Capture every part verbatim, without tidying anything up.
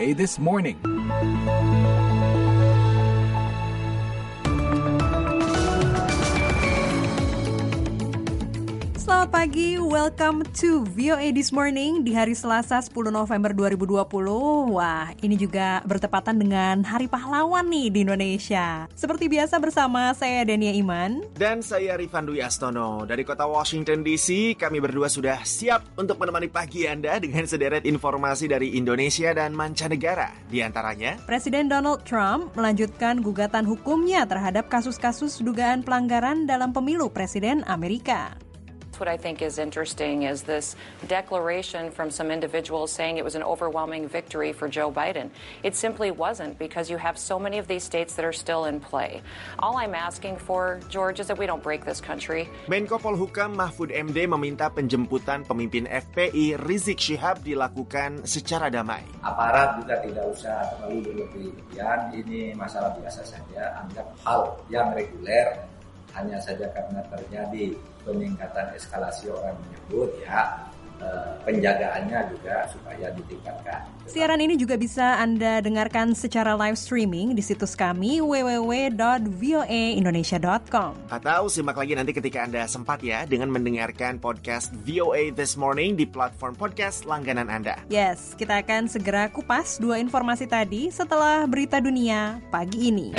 A This Morning. Selamat pagi, welcome to V O A This Morning di hari Selasa sepuluh November dua ribu dua puluh. Wah, ini juga bertepatan dengan Hari Pahlawan nih di Indonesia. Seperti biasa bersama saya Dania Iman. Dan saya Rifan Dwi Astono. Dari kota Washington D C, kami berdua sudah siap untuk menemani pagi Anda dengan sederet informasi dari Indonesia dan mancanegara. Di antaranya, Presiden Donald Trump melanjutkan gugatan hukumnya terhadap kasus-kasus dugaan pelanggaran dalam pemilu Presiden Amerika. What I think is interesting is this declaration from some individuals saying it was an overwhelming victory for Joe Biden. It simply wasn't, because you have so many of these states that are still in play. All I'm asking for, George, is that we don't break this country. Menko Polhukam Mahfud M D meminta penjemputan pemimpin F P I Rizik Syihab dilakukan secara damai. Aparat juga tidak usah terlalu berlebihan, ini masalah biasa saja, anggap hal yang reguler. Hanya saja karena terjadi peningkatan eskalasi orang menyebut, ya eh, penjagaannya juga supaya ditingkatkan. Siaran ini juga bisa Anda dengarkan secara live streaming di situs kami w w w dot v o a indonesia dot com. Atau simak lagi nanti ketika Anda sempat ya dengan mendengarkan podcast V O A This Morning di platform podcast langganan Anda. Yes, kita akan segera kupas dua informasi tadi setelah berita dunia pagi ini.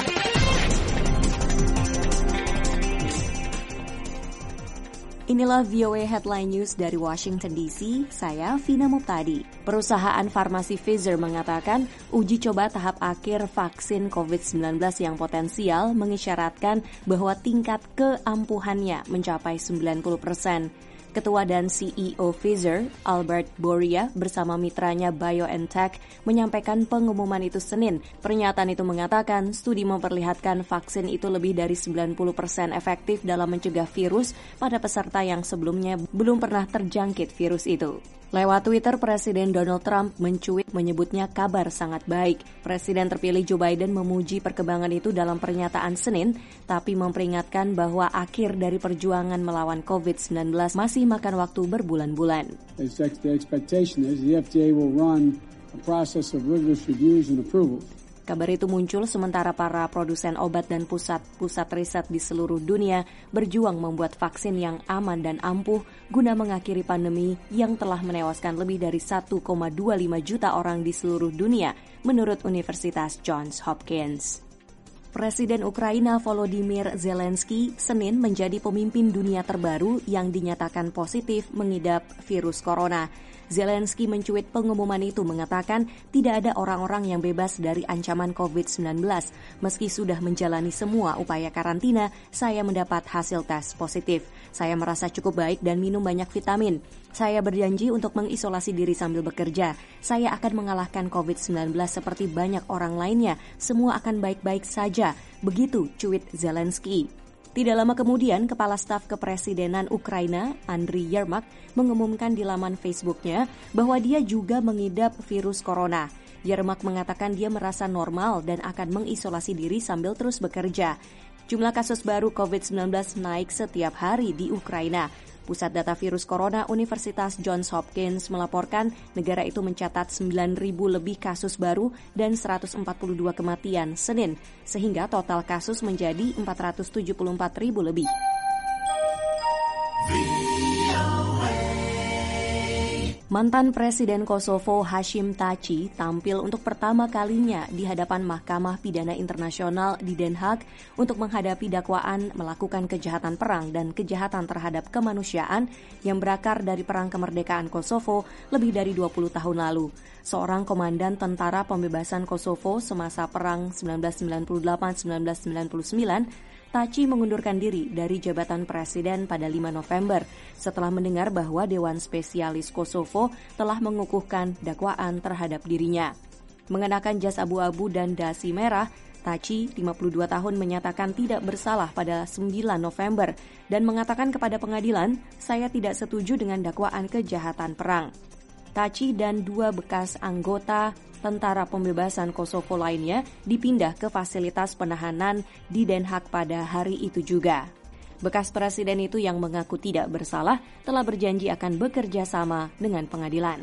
Inilah V O A Headline News dari Washington D C, saya Vina Muptadi. Perusahaan farmasi Pfizer mengatakan uji coba tahap akhir vaksin covid sembilan belas yang potensial mengisyaratkan bahwa tingkat keampuhannya mencapai sembilan puluh persen. Ketua dan C E O Pfizer, Albert Bourla, bersama mitranya BioNTech menyampaikan pengumuman itu Senin. Pernyataan itu mengatakan studi memperlihatkan vaksin itu lebih dari sembilan puluh persen efektif dalam mencegah virus pada peserta yang sebelumnya belum pernah terjangkit virus itu. Lewat Twitter, Presiden Donald Trump mencuit menyebutnya kabar sangat baik. Presiden terpilih Joe Biden memuji perkembangan itu dalam pernyataan Senin, tapi memperingatkan bahwa akhir dari perjuangan melawan covid sembilan belas masih makan waktu berbulan-bulan. The expectation is the F D A will run a process of rigorous reviews and approvals. Kabar itu muncul sementara para produsen obat dan pusat-pusat riset di seluruh dunia berjuang membuat vaksin yang aman dan ampuh guna mengakhiri pandemi yang telah menewaskan lebih dari satu koma dua lima juta orang di seluruh dunia, menurut Universitas Johns Hopkins. Presiden Ukraina Volodymyr Zelensky Senin menjadi pemimpin dunia terbaru yang dinyatakan positif mengidap virus corona. Zelensky mencuit pengumuman itu mengatakan tidak ada orang-orang yang bebas dari ancaman covid sembilan belas. Meski sudah menjalani semua upaya karantina, saya mendapat hasil tes positif. Saya merasa cukup baik dan minum banyak vitamin. Saya berjanji untuk mengisolasi diri sambil bekerja. Saya akan mengalahkan covid sembilan belas seperti banyak orang lainnya. Semua akan baik-baik saja. Begitu cuit Zelensky. Tidak lama kemudian, Kepala Staf Kepresidenan Ukraina, Andriy Yermak, mengumumkan di laman Facebooknya bahwa dia juga mengidap virus corona. Yermak mengatakan dia merasa normal dan akan mengisolasi diri sambil terus bekerja. Jumlah kasus baru covid sembilan belas naik setiap hari di Ukraina. Pusat Data Virus Corona Universitas Johns Hopkins melaporkan negara itu mencatat sembilan ribu lebih kasus baru dan seratus empat puluh dua kematian Senin, sehingga total kasus menjadi empat ratus tujuh puluh empat ribu lebih. Mantan Presiden Kosovo Hashim Thaçi tampil untuk pertama kalinya di hadapan Mahkamah Pidana Internasional di Den Haag untuk menghadapi dakwaan melakukan kejahatan perang dan kejahatan terhadap kemanusiaan yang berakar dari Perang Kemerdekaan Kosovo lebih dari dua puluh tahun lalu. Seorang komandan tentara pembebasan Kosovo semasa Perang sembilan belas sembilan puluh delapan sampai sembilan belas sembilan puluh sembilan, Thaçi mengundurkan diri dari jabatan presiden pada lima November setelah mendengar bahwa Dewan Spesialis Kosovo telah mengukuhkan dakwaan terhadap dirinya. Mengenakan jas abu-abu dan dasi merah, Thaçi, lima puluh dua tahun, menyatakan tidak bersalah pada sembilan November dan mengatakan kepada pengadilan, "Saya tidak setuju dengan dakwaan kejahatan perang." Thaçi dan dua bekas anggota tentara pembebasan Kosovo lainnya dipindah ke fasilitas penahanan di Den Haag pada hari itu juga. Bekas presiden itu yang mengaku tidak bersalah telah berjanji akan bekerja sama dengan pengadilan.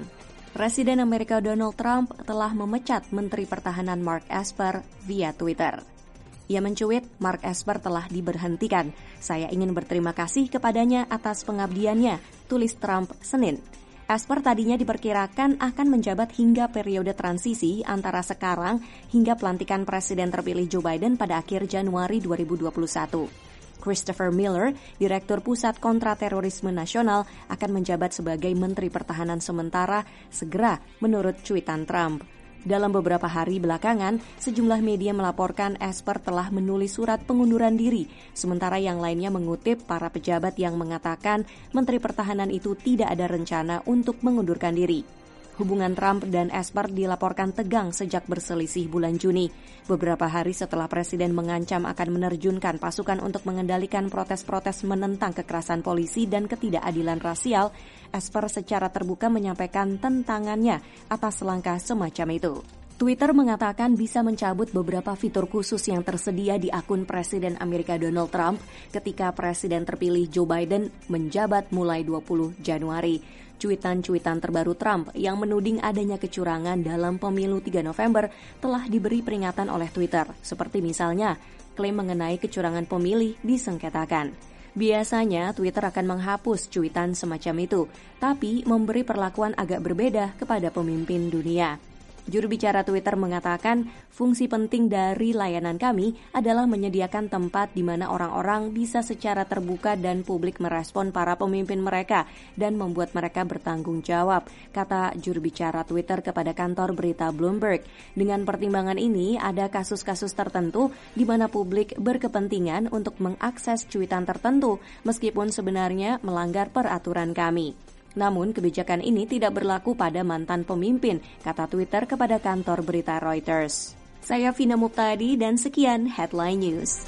Presiden Amerika Donald Trump telah memecat Menteri Pertahanan Mark Esper via Twitter. Ia mencuit, Mark Esper telah diberhentikan. Saya ingin berterima kasih kepadanya atas pengabdiannya, tulis Trump Senin. Esper tadinya diperkirakan akan menjabat hingga periode transisi antara sekarang hingga pelantikan Presiden terpilih Joe Biden pada akhir Januari dua ribu dua puluh satu. Christopher Miller, Direktur Pusat Kontraterorisme Nasional, akan menjabat sebagai Menteri Pertahanan sementara segera menurut cuitan Trump. Dalam beberapa hari belakangan, sejumlah media melaporkan Esper telah menulis surat pengunduran diri, sementara yang lainnya mengutip para pejabat yang mengatakan Menteri Pertahanan itu tidak ada rencana untuk mengundurkan diri. Hubungan Trump dan Esper dilaporkan tegang sejak berselisih bulan Juni. Beberapa hari setelah Presiden mengancam akan menerjunkan pasukan untuk mengendalikan protes-protes menentang kekerasan polisi dan ketidakadilan rasial, Esper secara terbuka menyampaikan tentangannya atas langkah semacam itu. Twitter mengatakan bisa mencabut beberapa fitur khusus yang tersedia di akun Presiden Amerika Donald Trump ketika Presiden terpilih Joe Biden menjabat mulai dua puluh Januari. Cuitan-cuitan terbaru Trump yang menuding adanya kecurangan dalam pemilu tiga November telah diberi peringatan oleh Twitter, seperti misalnya klaim mengenai kecurangan pemilih disengketakan. Biasanya Twitter akan menghapus cuitan semacam itu, tapi memberi perlakuan agak berbeda kepada pemimpin dunia. Juru bicara Twitter mengatakan, fungsi penting dari layanan kami adalah menyediakan tempat di mana orang-orang bisa secara terbuka dan publik merespon para pemimpin mereka dan membuat mereka bertanggung jawab, kata juru bicara Twitter kepada kantor berita Bloomberg. Dengan pertimbangan ini, ada kasus-kasus tertentu di mana publik berkepentingan untuk mengakses cuitan tertentu, meskipun sebenarnya melanggar peraturan kami. Namun kebijakan ini tidak berlaku pada mantan pemimpin, kata Twitter kepada kantor berita Reuters. Saya Vina Muptadi dan sekian Headline News.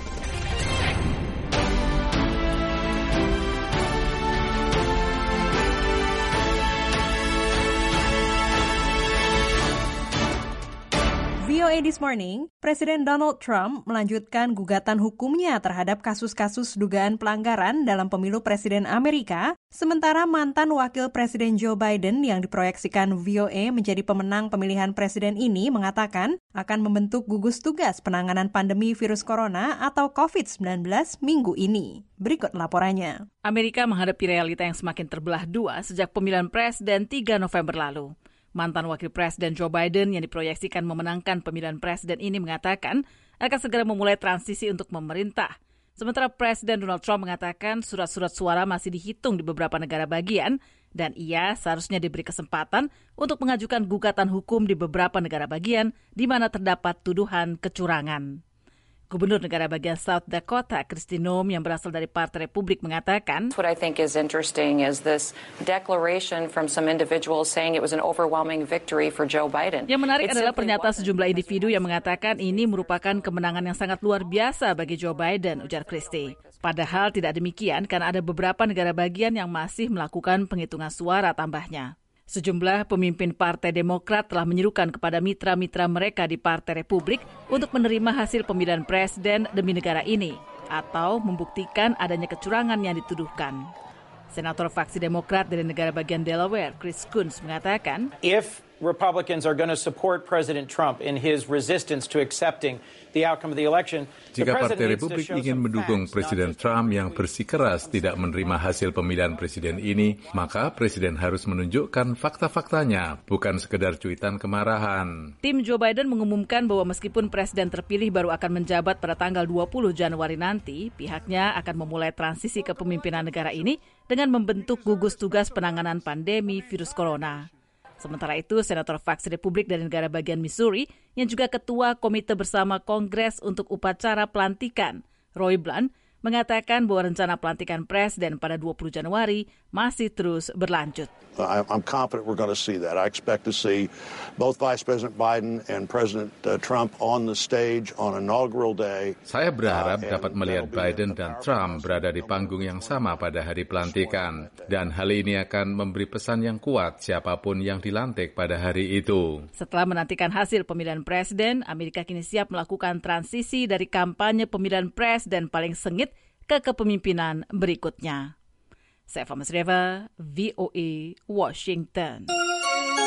V O A This Morning, Presiden Donald Trump melanjutkan gugatan hukumnya terhadap kasus-kasus dugaan pelanggaran dalam pemilu Presiden Amerika, sementara mantan Wakil Presiden Joe Biden yang diproyeksikan V O A menjadi pemenang pemilihan presiden ini mengatakan akan membentuk gugus tugas penanganan pandemi virus corona atau covid sembilan belas minggu ini. Berikut laporannya. Amerika menghadapi realita yang semakin terbelah dua sejak pemilihan presiden tiga November lalu. Mantan Wakil Presiden Joe Biden yang diproyeksikan memenangkan pemilihan presiden ini mengatakan akan segera memulai transisi untuk memerintah. Sementara Presiden Donald Trump mengatakan surat-surat suara masih dihitung di beberapa negara bagian dan ia seharusnya diberi kesempatan untuk mengajukan gugatan hukum di beberapa negara bagian di mana terdapat tuduhan kecurangan. Gubernur negara bagian South Dakota, Kristi Noem, yang berasal dari Partai Republik mengatakan, What I think is interesting is this declaration from some individuals saying it was an overwhelming victory for Joe Biden. Yang menarik adalah pernyataan sejumlah individu yang mengatakan ini merupakan kemenangan yang sangat luar biasa bagi Joe Biden, ujar Kristi. Padahal tidak demikian karena ada beberapa negara bagian yang masih melakukan penghitungan suara tambahnya. Sejumlah pemimpin Partai Demokrat telah menyerukan kepada mitra-mitra mereka di Partai Republik untuk menerima hasil pemilihan presiden demi negara ini atau membuktikan adanya kecurangan yang dituduhkan. Senator fraksi Demokrat dari negara bagian Delaware, Chris Coons, mengatakan, If Republicans are going to support President Trump in his resistance to accepting the outcome of the election, jika Partai Republik ingin mendukung Presiden Trump yang bersikeras tidak menerima hasil pemilihan presiden ini, maka Presiden harus menunjukkan fakta-faktanya, bukan sekedar cuitan kemarahan. Tim Joe Biden mengumumkan bahwa meskipun Presiden terpilih baru akan menjabat pada tanggal dua puluh Januari nanti, pihaknya akan memulai transisi kepemimpinan negara ini dengan membentuk gugus tugas penanganan pandemi virus corona. Sementara itu, Senator fraksi Republik dari negara bagian Missouri, yang juga Ketua Komite Bersama Kongres untuk Upacara Pelantikan, Roy Blunt, mengatakan bahwa rencana pelantikan presiden pada dua puluh Januari masih terus berlanjut. I'm confident we're going to see that. I expect to see both Vice President Biden and President Trump on the stage on inaugural day. Saya berharap dapat melihat Biden dan Trump berada di panggung yang sama pada hari pelantikan. Dan hal ini akan memberi pesan yang kuat siapapun yang dilantik pada hari itu. Setelah menantikan hasil pemilihan presiden, Amerika kini siap melakukan transisi dari kampanye pemilihan presiden paling sengit ke kepemimpinan berikutnya. Saya Fama Sreva, V O A, Washington.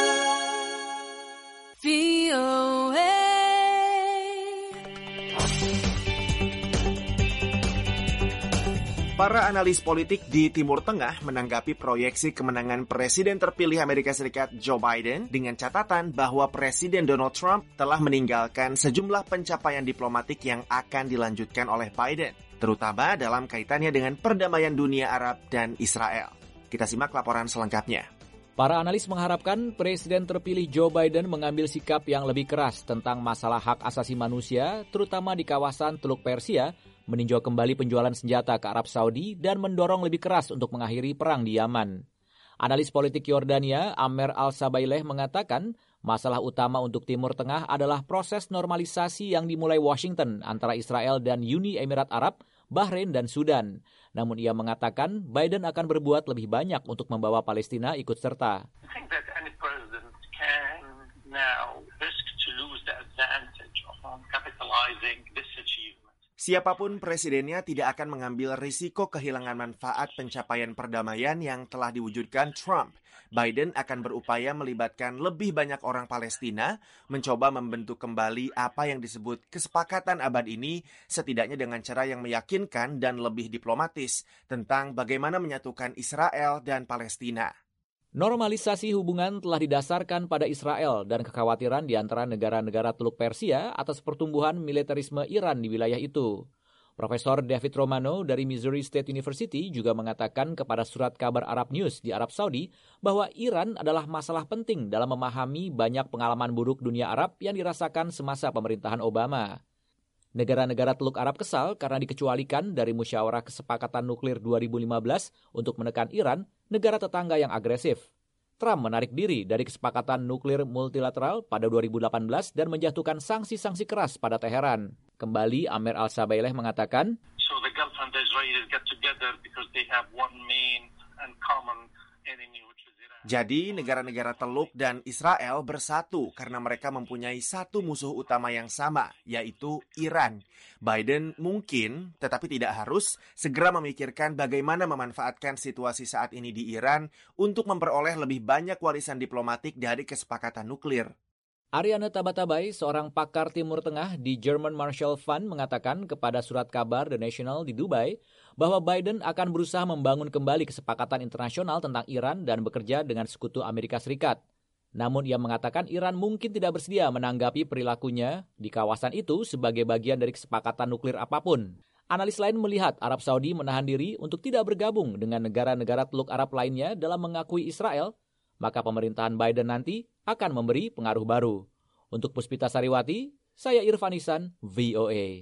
Para analis politik di Timur Tengah menanggapi proyeksi kemenangan Presiden terpilih Amerika Serikat Joe Biden dengan catatan bahwa Presiden Donald Trump telah meninggalkan sejumlah pencapaian diplomatik yang akan dilanjutkan oleh Biden, terutama dalam kaitannya dengan perdamaian dunia Arab dan Israel. Kita simak laporan selengkapnya. Para analis mengharapkan Presiden terpilih Joe Biden mengambil sikap yang lebih keras tentang masalah hak asasi manusia, terutama di kawasan Teluk Persia, meninjau kembali penjualan senjata ke Arab Saudi, dan mendorong lebih keras untuk mengakhiri perang di Yaman. Analis politik Yordania, Amer Al-Sabaileh, mengatakan masalah utama untuk Timur Tengah adalah proses normalisasi yang dimulai Washington antara Israel dan Uni Emirat Arab, Bahrain, dan Sudan. Namun ia mengatakan Biden akan berbuat lebih banyak untuk membawa Palestina ikut serta. I think that any president can now risk to lose the advantage of capitalizing this achievement. Siapapun presidennya tidak akan mengambil risiko kehilangan manfaat pencapaian perdamaian yang telah diwujudkan Trump. Biden akan berupaya melibatkan lebih banyak orang Palestina, mencoba membentuk kembali apa yang disebut kesepakatan abad ini, setidaknya dengan cara yang meyakinkan dan lebih diplomatis tentang bagaimana menyatukan Israel dan Palestina. Normalisasi hubungan telah didasarkan pada Israel dan kekhawatiran di antara negara-negara Teluk Persia atas pertumbuhan militerisme Iran di wilayah itu. Profesor David Romano dari Missouri State University juga mengatakan kepada surat kabar Arab News di Arab Saudi bahwa Iran adalah masalah penting dalam memahami banyak pengalaman buruk dunia Arab yang dirasakan semasa pemerintahan Obama. Negara-negara Teluk Arab kesal karena dikecualikan dari Musyawarah Kesepakatan Nuklir dua ribu lima belas untuk menekan Iran, negara tetangga yang agresif. Trump menarik diri dari Kesepakatan Nuklir Multilateral pada dua ribu delapan belas dan menjatuhkan sanksi-sanksi keras pada Teheran. Kembali, Amer Al-Sabaileh mengatakan, So the Gulf and the Israelis get together because they have one main and common enemy, which is Iran. Jadi, negara-negara Teluk dan Israel bersatu karena mereka mempunyai satu musuh utama yang sama, yaitu Iran. Biden mungkin, tetapi tidak harus, segera memikirkan bagaimana memanfaatkan situasi saat ini di Iran untuk memperoleh lebih banyak warisan diplomatik dari kesepakatan nuklir. Ariana Tabatabai, seorang pakar Timur Tengah di German Marshall Fund, mengatakan kepada surat kabar The National di Dubai bahwa Biden akan berusaha membangun kembali kesepakatan internasional tentang Iran dan bekerja dengan sekutu Amerika Serikat. Namun ia mengatakan Iran mungkin tidak bersedia menanggapi perilakunya di kawasan itu sebagai bagian dari kesepakatan nuklir apapun. Analis lain melihat Arab Saudi menahan diri untuk tidak bergabung dengan negara-negara Teluk Arab lainnya dalam mengakui Israel, maka pemerintahan Biden nanti akan memberi pengaruh baru. Untuk Puspita Sariwati, saya Irfan Ihsan, V O A.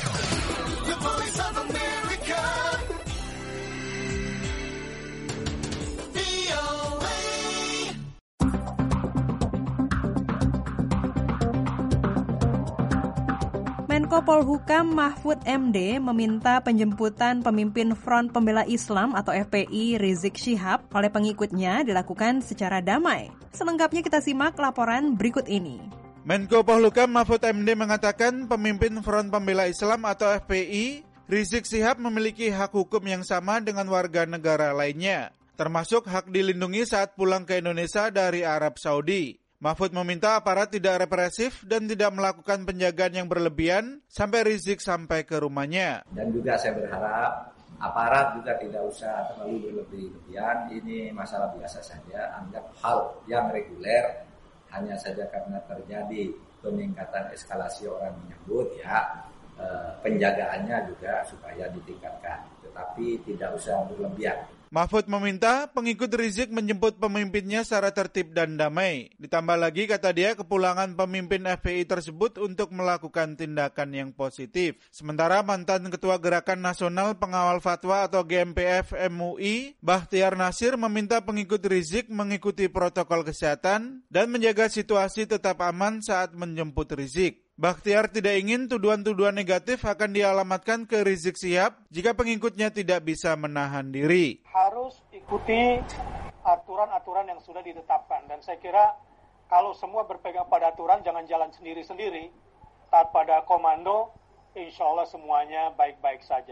Menko Polhukam Mahfud M D meminta penjemputan pemimpin Front Pembela Islam atau F P I Rizik Syihab oleh pengikutnya dilakukan secara damai. Selengkapnya kita simak laporan berikut ini. Menko Polhukam Mahfud M D mengatakan pemimpin Front Pembela Islam atau F P I Rizik Syihab memiliki hak hukum yang sama dengan warga negara lainnya, termasuk hak dilindungi saat pulang ke Indonesia dari Arab Saudi. Mahfud meminta aparat tidak represif dan tidak melakukan penjagaan yang berlebihan sampai Rizik sampai ke rumahnya. Dan juga saya berharap aparat juga tidak usah terlalu berlebih-lebihan. Ini masalah biasa saja, anggap hal yang reguler, hanya saja karena terjadi peningkatan eskalasi orang menyebut, ya eh, penjagaannya juga supaya ditingkatkan, tetapi tidak usah berlebihan. Mahfud meminta pengikut Rizik menjemput pemimpinnya secara tertib dan damai. Ditambah lagi, kata dia, kepulangan pemimpin F P I tersebut untuk melakukan tindakan yang positif. Sementara mantan Ketua Gerakan Nasional Pengawal Fatwa atau G M P F M U I, Bahtiar Nasir, meminta pengikut Rizik mengikuti protokol kesehatan dan menjaga situasi tetap aman saat menjemput Rizik. Bahtiar tidak ingin tuduhan-tuduhan negatif akan dialamatkan ke Rizik Syihab jika pengikutnya tidak bisa menahan diri. Harus ikuti aturan-aturan yang sudah ditetapkan. Dan saya kira kalau semua berpegang pada aturan, jangan jalan sendiri-sendiri. Taat pada komando, insya Allah semuanya baik-baik saja.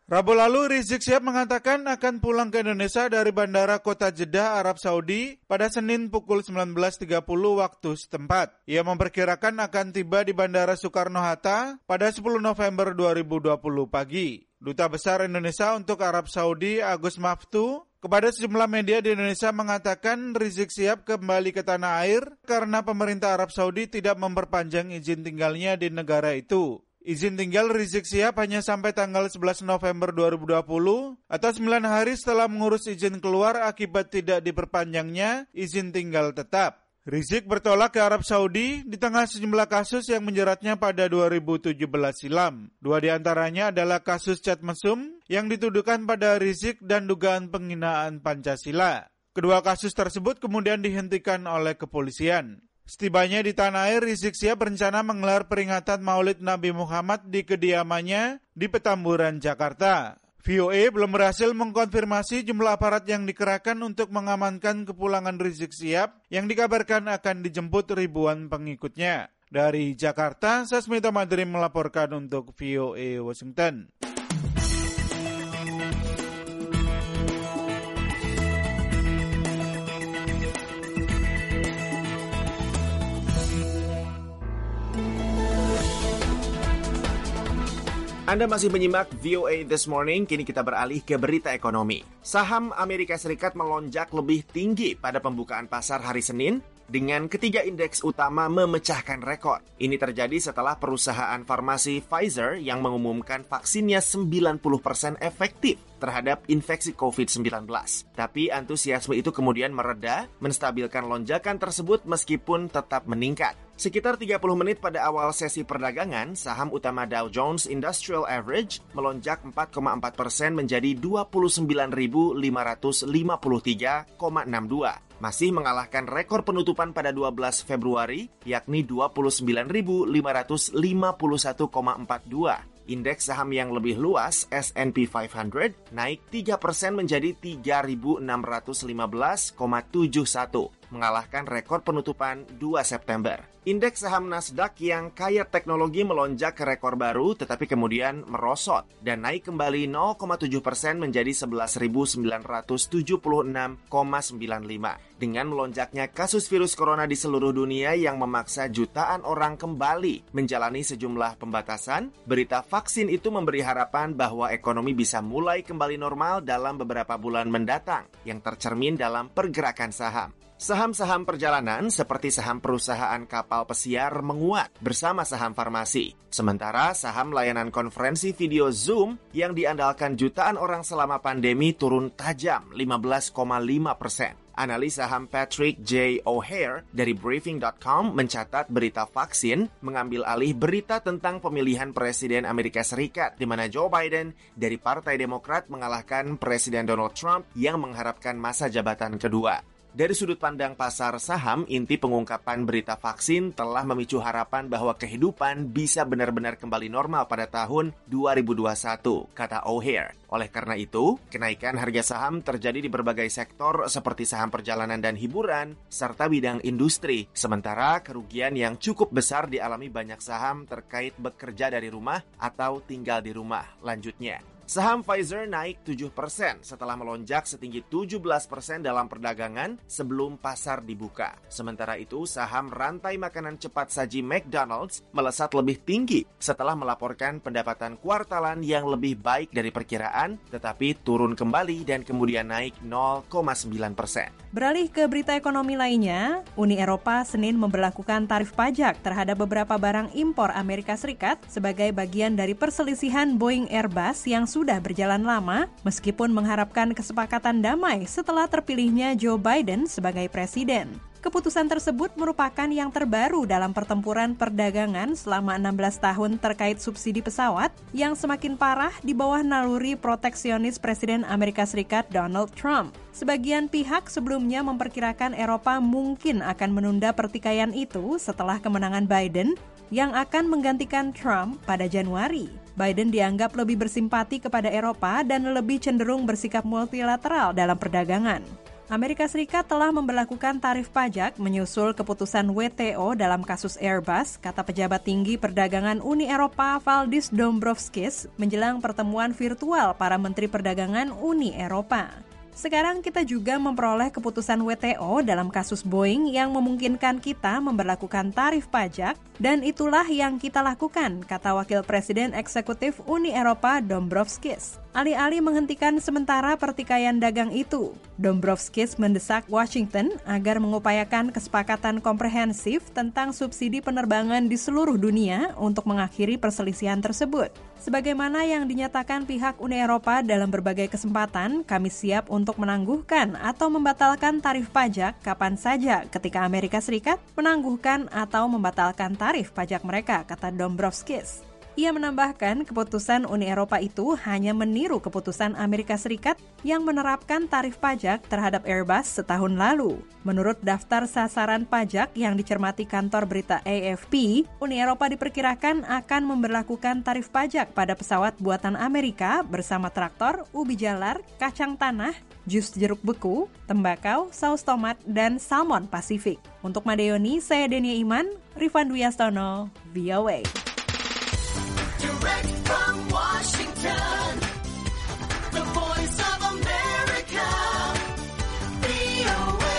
Rabu lalu, Rizik Syihab mengatakan akan pulang ke Indonesia dari Bandara Kota Jeddah, Arab Saudi pada Senin pukul sembilan belas tiga puluh waktu setempat. Ia memperkirakan akan tiba di Bandara Soekarno-Hatta pada sepuluh November dua ribu dua puluh pagi. Duta Besar Indonesia untuk Arab Saudi, Agus Maftu, kepada sejumlah media di Indonesia mengatakan Rizik Syihab kembali ke tanah air karena pemerintah Arab Saudi tidak memperpanjang izin tinggalnya di negara itu. Izin tinggal Rizik Syihab hanya sampai tanggal sebelas November dua ribu dua puluh atau sembilan hari setelah mengurus izin keluar akibat tidak diperpanjangnya izin tinggal tetap. Rizik bertolak ke Arab Saudi di tengah sejumlah kasus yang menjeratnya pada dua ribu tujuh belas silam. Dua di antaranya adalah kasus cat mesum yang dituduhkan pada Rizik dan dugaan penghinaan Pancasila. Kedua kasus tersebut kemudian dihentikan oleh kepolisian. Setibanya di tanah air, Rizik Syihab berencana menggelar peringatan Maulid Nabi Muhammad di kediamannya di Petamburan, Jakarta. V O A belum berhasil mengkonfirmasi jumlah aparat yang dikerahkan untuk mengamankan kepulangan Rizik Syihab yang dikabarkan akan dijemput ribuan pengikutnya. Dari Jakarta, Sasmita Madrim melaporkan untuk V O A Washington. Anda masih menyimak V O A This Morning, kini kita beralih ke berita ekonomi. Saham Amerika Serikat melonjak lebih tinggi pada pembukaan pasar hari Senin, dengan ketiga indeks utama memecahkan rekor. Ini terjadi setelah perusahaan farmasi Pfizer yang mengumumkan vaksinnya sembilan puluh persen efektif terhadap infeksi covid sembilan belas. Tapi antusiasme itu kemudian mereda, menstabilkan lonjakan tersebut meskipun tetap meningkat. Sekitar tiga puluh menit pada awal sesi perdagangan, saham utama Dow Jones Industrial Average melonjak empat koma empat persen menjadi dua puluh sembilan ribu lima ratus lima puluh tiga koma enam dua. Masih mengalahkan rekor penutupan pada dua belas Februari, yakni dua puluh sembilan ribu lima ratus lima puluh satu koma empat dua. Indeks saham yang lebih luas, S and P lima ratus, naik tiga persen menjadi tiga ribu enam ratus lima belas koma tujuh satu, mengalahkan rekor penutupan dua September. Indeks saham Nasdaq yang kaya teknologi melonjak ke rekor baru tetapi kemudian merosot dan naik kembali nol koma tujuh persen menjadi sebelas ribu sembilan ratus tujuh puluh enam koma sembilan lima. Dengan melonjaknya kasus virus corona di seluruh dunia yang memaksa jutaan orang kembali menjalani sejumlah pembatasan, berita vaksin itu memberi harapan bahwa ekonomi bisa mulai kembali normal dalam beberapa bulan mendatang yang tercermin dalam pergerakan saham. Saham-saham perjalanan seperti saham perusahaan kapal pesiar menguat bersama saham farmasi. Sementara saham layanan konferensi video Zoom yang diandalkan jutaan orang selama pandemi turun tajam lima belas koma lima persen. Analis saham Patrick J. O'Hare dari Briefing dot com mencatat berita vaksin mengambil alih berita tentang pemilihan Presiden Amerika Serikat di mana Joe Biden dari Partai Demokrat mengalahkan Presiden Donald Trump yang mengharapkan masa jabatan kedua. Dari sudut pandang pasar saham, inti pengungkapan berita vaksin telah memicu harapan bahwa kehidupan bisa benar-benar kembali normal pada tahun dua ribu dua puluh satu, kata O'Hare. Oleh karena itu, kenaikan harga saham terjadi di berbagai sektor seperti saham perjalanan dan hiburan, serta bidang industri. Sementara kerugian yang cukup besar dialami banyak saham terkait bekerja dari rumah atau tinggal di rumah. Lanjutnya, saham Pfizer naik tujuh persen setelah melonjak setinggi tujuh belas persen dalam perdagangan sebelum pasar dibuka. Sementara itu, saham rantai makanan cepat saji McDonald's melesat lebih tinggi setelah melaporkan pendapatan kuartalan yang lebih baik dari perkiraan, tetapi turun kembali dan kemudian naik nol koma sembilan persen. Beralih ke berita ekonomi lainnya, Uni Eropa Senin memberlakukan tarif pajak terhadap beberapa barang impor Amerika Serikat sebagai bagian dari perselisihan Boeing Airbus yang sudah sudah berjalan lama, meskipun mengharapkan kesepakatan damai setelah terpilihnya Joe Biden sebagai presiden. Keputusan tersebut merupakan yang terbaru dalam pertempuran perdagangan selama enam belas tahun terkait subsidi pesawat yang semakin parah di bawah naluri proteksionis Presiden Amerika Serikat Donald Trump. Sebagian pihak sebelumnya memperkirakan Eropa mungkin akan menunda pertikaian itu setelah kemenangan Biden yang akan menggantikan Trump pada Januari. Biden dianggap lebih bersimpati kepada Eropa dan lebih cenderung bersikap multilateral dalam perdagangan. Amerika Serikat telah memberlakukan tarif pajak menyusul keputusan W T O dalam kasus Airbus, kata pejabat tinggi perdagangan Uni Eropa Valdis Dombrovskis menjelang pertemuan virtual para menteri perdagangan Uni Eropa. Sekarang kita juga memperoleh keputusan W T O dalam kasus Boeing yang memungkinkan kita memberlakukan tarif pajak, dan itulah yang kita lakukan, kata Wakil Presiden Eksekutif Uni Eropa Dombrovskis. Alih-alih menghentikan sementara pertikaian dagang itu, Dombrovskis mendesak Washington agar mengupayakan kesepakatan komprehensif tentang subsidi penerbangan di seluruh dunia untuk mengakhiri perselisihan tersebut. Sebagaimana yang dinyatakan pihak Uni Eropa dalam berbagai kesempatan, kami siap untuk menangguhkan atau membatalkan tarif pajak kapan saja ketika Amerika Serikat menangguhkan atau membatalkan tarif pajak mereka, kata Dombrovskis. Ia menambahkan keputusan Uni Eropa itu hanya meniru keputusan Amerika Serikat yang menerapkan tarif pajak terhadap Airbus setahun lalu. Menurut daftar sasaran pajak yang dicermati kantor berita A F P, Uni Eropa diperkirakan akan memberlakukan tarif pajak pada pesawat buatan Amerika bersama traktor, ubi jalar, kacang tanah, jus jeruk beku, tembakau, saus tomat, dan salmon Pasifik. Untuk Madeyoni, saya Denia Iman, Rifan Dwi Astono, V O A. Direct from Washington, the voice of America, V O A.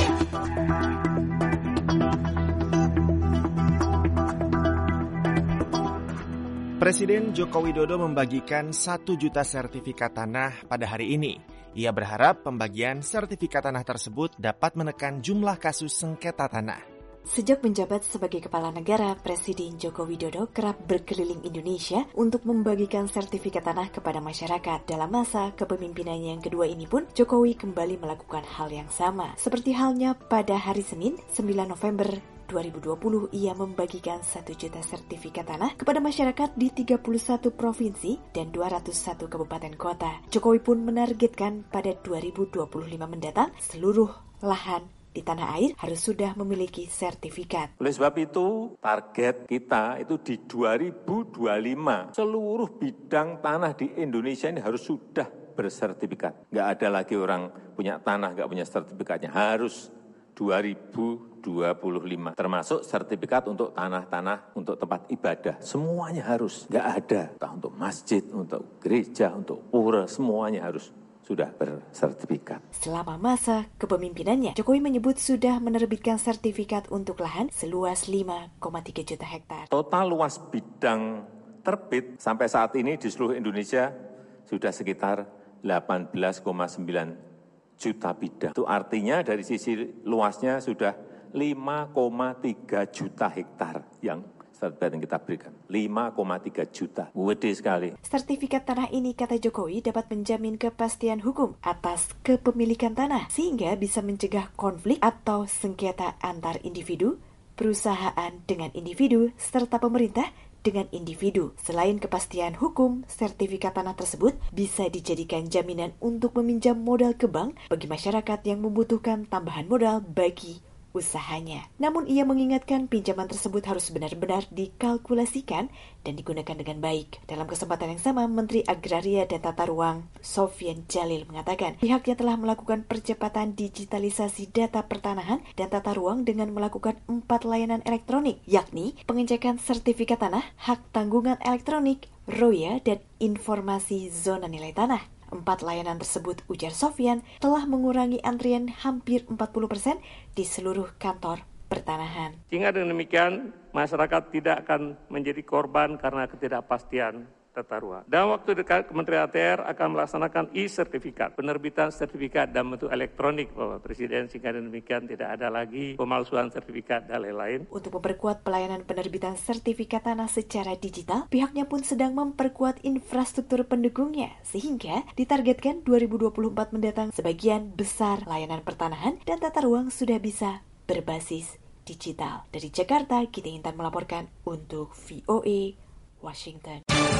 Presiden Joko Widodo membagikan satu juta sertifikat tanah pada hari ini. Ia berharap pembagian sertifikat tanah tersebut dapat menekan jumlah kasus sengketa tanah. Sejak menjabat sebagai kepala negara, Presiden Joko Widodo kerap berkeliling Indonesia untuk membagikan sertifikat tanah kepada masyarakat. Dalam masa kepemimpinannya yang kedua ini pun, Jokowi kembali melakukan hal yang sama. Seperti halnya pada hari Senin, sembilan November dua ribu dua puluh, ia membagikan satu juta sertifikat tanah kepada masyarakat di tiga puluh satu provinsi dan dua ratus satu kabupaten kota. Jokowi pun menargetkan pada dua ribu dua puluh lima mendatang, seluruh lahan di tanah air harus sudah memiliki sertifikat. Oleh sebab itu, target kita itu di dua ribu dua puluh lima, seluruh bidang tanah di Indonesia ini harus sudah bersertifikat. Nggak ada lagi orang punya tanah, nggak punya sertifikatnya. Harus dua ribu dua puluh lima, termasuk sertifikat untuk tanah-tanah, untuk tempat ibadah. Semuanya harus, nggak ada. Entah untuk masjid, untuk gereja, untuk pura, semuanya harus sudah bersertifikat. Selama masa kepemimpinannya, Jokowi menyebut sudah menerbitkan sertifikat untuk lahan seluas lima koma tiga juta hektar. Total luas bidang terbit sampai saat ini di seluruh Indonesia sudah sekitar delapan belas koma sembilan juta bidang. Itu artinya dari sisi luasnya sudah lima koma tiga juta hektar yang sertifikat yang kita berikan, lima koma tiga juta, gede sekali. Sertifikat tanah ini, kata Jokowi, dapat menjamin kepastian hukum atas kepemilikan tanah, sehingga bisa mencegah konflik atau sengketa antar individu, perusahaan dengan individu, serta pemerintah dengan individu. Selain kepastian hukum, sertifikat tanah tersebut bisa dijadikan jaminan untuk meminjam modal ke bank bagi masyarakat yang membutuhkan tambahan modal bagi usahanya. Namun ia mengingatkan pinjaman tersebut harus benar-benar dikalkulasikan dan digunakan dengan baik. Dalam kesempatan yang sama, Menteri Agraria dan Tata Ruang Sofyan Jalil mengatakan pihaknya telah melakukan percepatan digitalisasi data pertanahan dan tata ruang dengan melakukan empat layanan elektronik, yakni pengecekan sertifikat tanah, hak tanggungan elektronik, roya, dan informasi zona nilai tanah. Empat layanan tersebut, ujar Sofyan, telah mengurangi antrian hampir empat puluh persen di seluruh kantor pertanahan. Sehingga dengan demikian, masyarakat tidak akan menjadi korban karena ketidakpastian tata ruang. Dalam waktu dekat, Kementerian A T R akan melaksanakan e-sertifikat, penerbitan sertifikat dalam bentuk elektronik, Bapak Presiden, sehingga demikian tidak ada lagi pemalsuan sertifikat dan lain-lain. Untuk memperkuat pelayanan penerbitan sertifikat tanah secara digital, pihaknya pun sedang memperkuat infrastruktur pendukungnya, sehingga ditargetkan dua ribu dua puluh empat mendatang sebagian besar layanan pertanahan dan tata ruang sudah bisa berbasis digital. Dari Jakarta, kita Intan melaporkan untuk V O A Washington.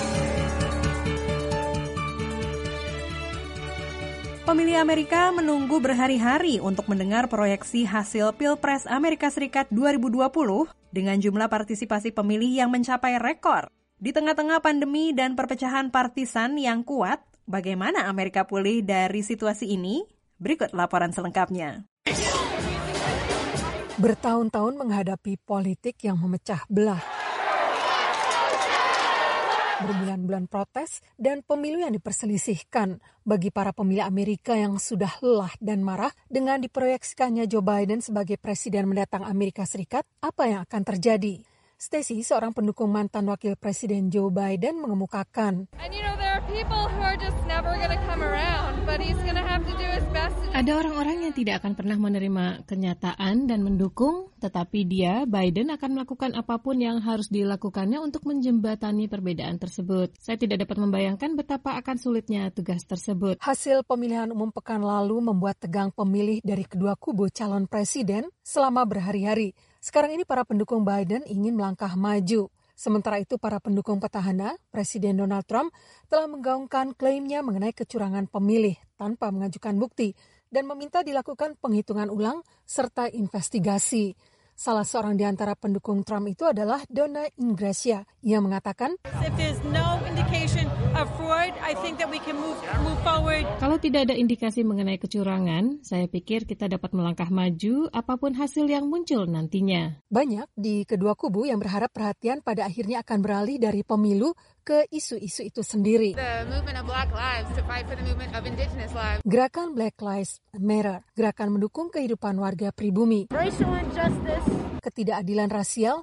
Pemilih Amerika menunggu berhari-hari untuk mendengar proyeksi hasil Pilpres Amerika Serikat dua ribu dua puluh dengan jumlah partisipasi pemilih yang mencapai rekor. Di tengah-tengah pandemi dan perpecahan partisan yang kuat, bagaimana Amerika pulih dari situasi ini? Berikut laporan selengkapnya. Bertahun-tahun menghadapi politik yang memecah belah, berbulan-bulan protes dan pemilu yang diperselisihkan bagi para pemilih Amerika yang sudah lelah dan marah dengan diproyeksikannya Joe Biden sebagai presiden mendatang Amerika Serikat, apa yang akan terjadi? Stacy, seorang pendukung mantan wakil presiden Joe Biden, mengemukakan, ada orang-orang yang tidak akan pernah menerima kenyataan dan mendukung, tetapi dia, Biden, akan melakukan apapun yang harus dilakukannya untuk menjembatani perbedaan tersebut. Saya tidak dapat membayangkan betapa akan sulitnya tugas tersebut. Hasil pemilihan umum pekan lalu membuat tegang pemilih dari kedua kubu calon presiden selama berhari-hari. Sekarang ini para pendukung Biden ingin melangkah maju. Sementara itu para pendukung petahana, Presiden Donald Trump telah menggaungkan klaimnya mengenai kecurangan pemilih tanpa mengajukan bukti dan meminta dilakukan penghitungan ulang serta investigasi. Salah seorang di antara pendukung Trump itu adalah Donna Ingracia. Ia mengatakan, kalau tidak ada indikasi mengenai kecurangan, saya pikir kita dapat melangkah maju apapun hasil yang muncul nantinya. Banyak di kedua kubu yang berharap perhatian pada akhirnya akan beralih dari pemilu ke isu-isu itu sendiri. Gerakan Black Lives Matter, gerakan mendukung kehidupan warga pribumi. Ketidakadilan rasial.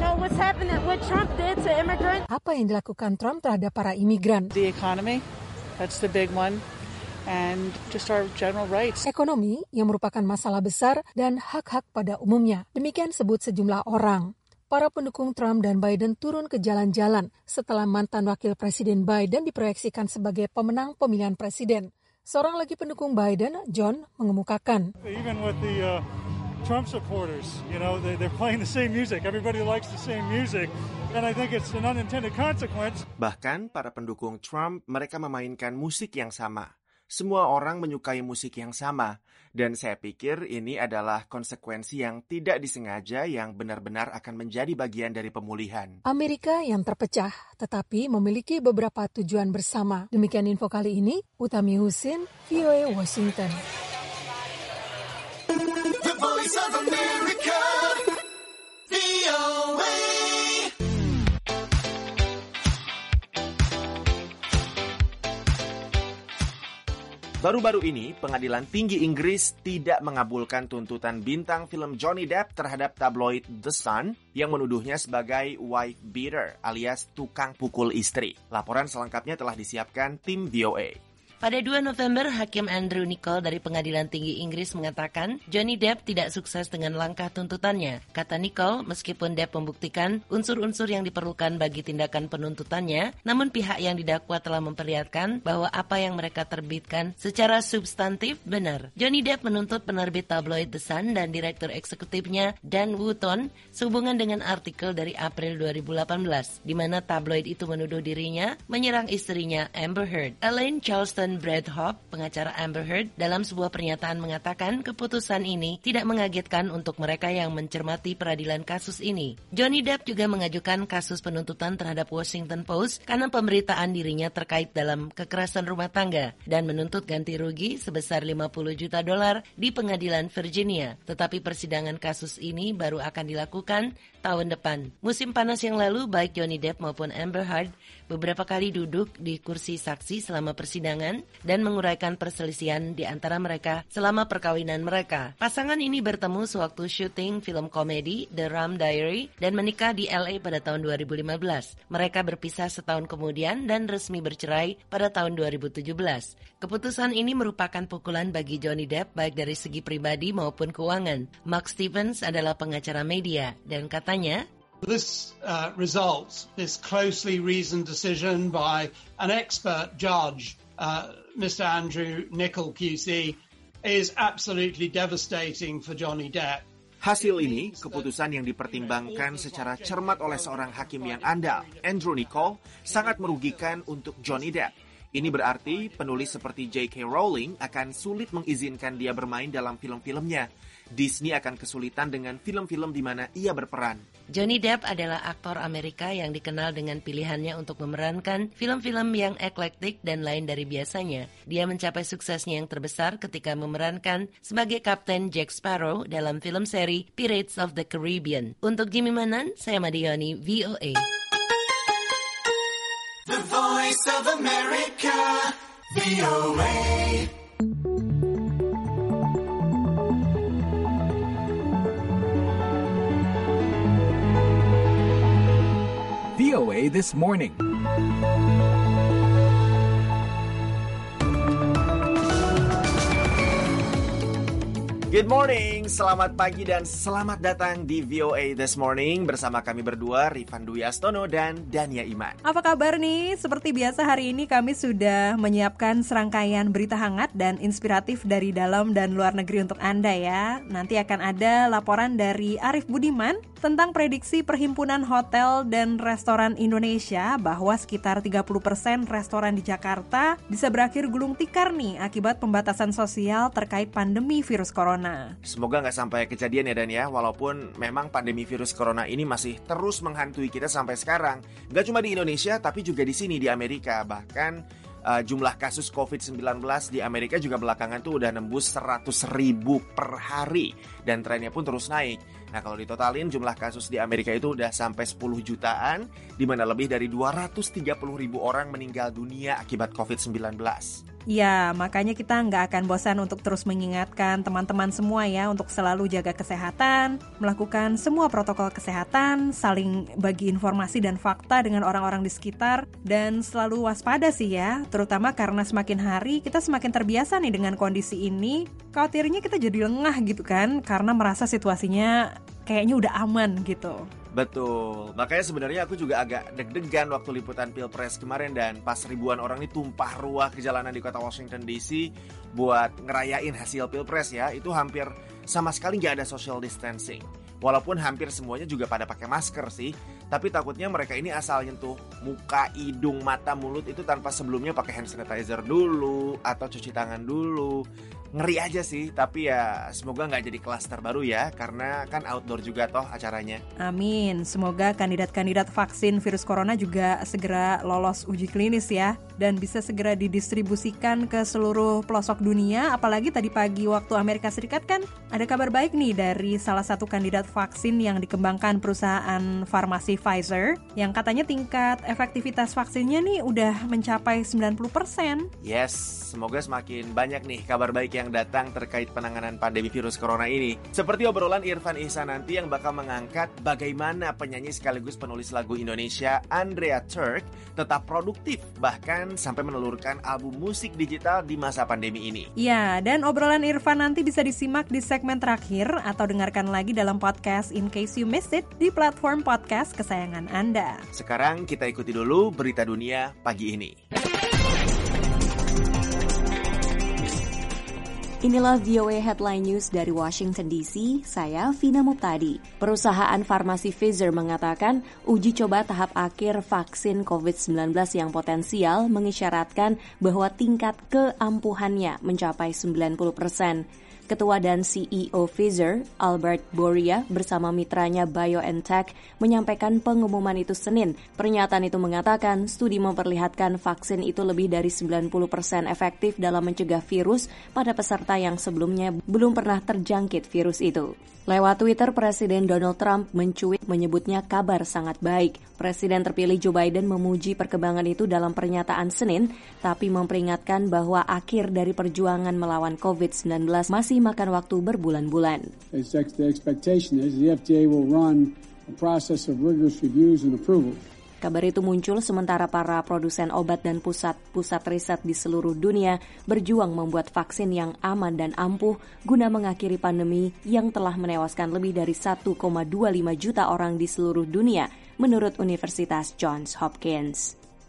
Apa yang dilakukan Trump terhadap para imigran? The economy, that's the big one. And just our general rights. Ekonomi yang merupakan masalah besar dan hak-hak pada umumnya. Demikian sebut sejumlah orang. Para pendukung Trump dan Biden turun ke jalan-jalan setelah mantan wakil presiden Biden diproyeksikan sebagai pemenang pemilihan presiden. Seorang lagi pendukung Biden, John, mengemukakan, Even with the, uh, Trump supporters, you know, they, they're playing the same music. Everybody likes the same music. And I think it's an unintended consequence. Bahkan para pendukung Trump, mereka memainkan musik yang sama. Semua orang menyukai musik yang sama. Dan saya pikir ini adalah konsekuensi yang tidak disengaja yang benar-benar akan menjadi bagian dari pemulihan. Amerika yang terpecah, tetapi memiliki beberapa tujuan bersama. Demikian info kali ini, Utami Husin, V O A Washington. The Voice of America, V O A. Baru-baru ini, Pengadilan Tinggi Inggris tidak mengabulkan tuntutan bintang film Johnny Depp terhadap tabloid The Sun yang menuduhnya sebagai wife beater alias tukang pukul istri. Laporan selengkapnya telah disiapkan tim V O A. Pada dua November, Hakim Andrew Nicol dari Pengadilan Tinggi Inggris mengatakan Johnny Depp tidak sukses dengan langkah tuntutannya. Kata Nicol, meskipun Depp membuktikan unsur-unsur yang diperlukan bagi tindakan penuntutannya, namun pihak yang didakwa telah memperlihatkan bahwa apa yang mereka terbitkan secara substantif benar. Johnny Depp menuntut penerbit tabloid The Sun dan direktur eksekutifnya Dan Wootton sehubungan dengan artikel dari April dua ribu delapan belas, di mana tabloid itu menuduh dirinya menyerang istrinya Amber Heard. Elaine Charleston Bradhope, pengacara Amber Heard, dalam sebuah pernyataan mengatakan keputusan ini tidak mengagetkan untuk mereka yang mencermati peradilan kasus ini. Johnny Depp juga mengajukan kasus penuntutan terhadap Washington Post karena pemberitaan dirinya terkait dalam kekerasan rumah tangga dan menuntut ganti rugi sebesar lima puluh juta dolar di pengadilan Virginia. Tetapi persidangan kasus ini baru akan dilakukan tahun depan. Musim panas yang lalu, baik Johnny Depp maupun Amber Heard beberapa kali duduk di kursi saksi selama persidangan dan menguraikan perselisihan di antara mereka selama perkawinan mereka. Pasangan ini bertemu sewaktu syuting film komedi The Rum Diary dan menikah di L A pada tahun dua ribu lima belas. Mereka berpisah setahun kemudian dan resmi bercerai pada tahun dua ribu tujuh belas. Keputusan ini merupakan pukulan bagi Johnny Depp baik dari segi pribadi maupun keuangan. Mark Stevens adalah pengacara media dan katanya, This uh, result, this closely reasoned decision by an expert judge, uh, Mister Andrew Nicol Q C, is absolutely devastating for Johnny Depp. Hasil ini, keputusan yang dipertimbangkan secara cermat oleh seorang hakim yang andal, Andrew Nicol, sangat merugikan untuk Johnny Depp. Ini berarti penulis seperti J K Rowling akan sulit mengizinkan dia bermain dalam film-filmnya. Disney akan kesulitan dengan film-film di mana ia berperan. Johnny Depp adalah aktor Amerika yang dikenal dengan pilihannya untuk memerankan film-film yang eklektik dan lain dari biasanya. Dia mencapai suksesnya yang terbesar ketika memerankan sebagai Kapten Jack Sparrow dalam film seri Pirates of the Caribbean. Untuk Jimmy Manan, saya Madioni, V O A. The Voice of America, V O A. V O A This Morning. Good morning, selamat pagi dan selamat datang di V O A This Morning bersama kami berdua, Rifan Dwi Astono dan Dania Iman. Apa kabar nih? Seperti biasa hari ini kami sudah menyiapkan serangkaian berita hangat dan inspiratif dari dalam dan luar negeri untuk Anda ya. Nanti akan ada laporan dari Arif Budiman tentang prediksi Perhimpunan Hotel dan Restoran Indonesia bahwa sekitar tiga puluh persen restoran di Jakarta bisa berakhir gulung tikar nih akibat pembatasan sosial terkait pandemi virus corona. Semoga nggak sampai kejadian ya Dan ya, walaupun memang pandemi virus corona ini masih terus menghantui kita sampai sekarang. Nggak cuma di Indonesia, tapi juga di sini di Amerika. Bahkan uh, jumlah kasus covid sembilan belas di Amerika juga belakangan tuh udah nembus seratus ribu per hari. Dan trennya pun terus naik. Nah kalau ditotalin jumlah kasus di Amerika itu udah sampai sepuluh jutaan, di mana lebih dari dua ratus tiga puluh ribu orang meninggal dunia akibat covid sembilan belas. Ya, makanya kita nggak akan bosan untuk terus mengingatkan teman-teman semua ya untuk selalu jaga kesehatan, melakukan semua protokol kesehatan, saling bagi informasi dan fakta dengan orang-orang di sekitar, dan selalu waspada sih ya, terutama karena semakin hari kita semakin terbiasa nih dengan kondisi ini, khawatirnya kita jadi lengah gitu kan, karena merasa situasinya kayaknya udah aman gitu. Betul, makanya sebenarnya aku juga agak deg-degan waktu liputan Pilpres kemarin dan pas ribuan orang ini tumpah ruah ke jalanan di kota Washington D C buat ngerayain hasil Pilpres ya, itu hampir sama sekali nggak ada social distancing. Walaupun hampir semuanya juga pada pakai masker sih, tapi takutnya mereka ini asal nyentuh muka, hidung, mata, mulut itu tanpa sebelumnya pakai hand sanitizer dulu atau cuci tangan dulu. Ngeri aja sih, tapi ya semoga nggak jadi klaster baru ya, karena kan outdoor juga toh acaranya. Amin, semoga kandidat-kandidat vaksin virus corona juga segera lolos uji klinis ya, dan bisa segera didistribusikan ke seluruh pelosok dunia. Apalagi tadi pagi waktu Amerika Serikat kan ada kabar baik nih dari salah satu kandidat vaksin yang dikembangkan perusahaan farmasi Pfizer, yang katanya tingkat efektivitas vaksinnya nih udah mencapai sembilan puluh persen. Yes, semoga semakin banyak nih kabar baik yang datang terkait penanganan pandemi virus corona ini. Seperti obrolan Irfan Ihsan nanti yang bakal mengangkat bagaimana penyanyi sekaligus penulis lagu Indonesia Andrea Turk tetap produktif, bahkan sampai menelurkan album musik digital di masa pandemi ini. Ya, dan obrolan Irfan nanti bisa disimak di segmen terakhir atau dengarkan lagi dalam podcast In Case You Missed It di platform podcast kesayangan Anda. Sekarang kita ikuti dulu berita dunia pagi ini. Inilah V O A Headline News dari Washington D C, saya Vina Muptadi. Perusahaan farmasi Pfizer mengatakan uji coba tahap akhir vaksin covid sembilan belas yang potensial mengisyaratkan bahwa tingkat keampuhannya mencapai sembilan puluh persen. Ketua dan C E O Pfizer, Albert Bourla, bersama mitranya BioNTech menyampaikan pengumuman itu Senin. Pernyataan itu mengatakan studi memperlihatkan vaksin itu lebih dari sembilan puluh persen efektif dalam mencegah virus pada peserta yang sebelumnya belum pernah terjangkit virus itu. Lewat Twitter, Presiden Donald Trump mencuit menyebutnya kabar sangat baik. Presiden terpilih Joe Biden memuji perkembangan itu dalam pernyataan Senin, tapi memperingatkan bahwa akhir dari perjuangan melawan covid sembilan belas masih makan waktu berbulan-bulan. The expectation is the F D A will run a process of rigorous reviews and approval. Kabar itu muncul sementara para produsen obat dan pusat-pusat riset di seluruh dunia berjuang membuat vaksin yang aman dan ampuh guna mengakhiri pandemi yang telah menewaskan lebih dari satu koma dua lima juta orang di seluruh dunia, menurut Universitas Johns Hopkins.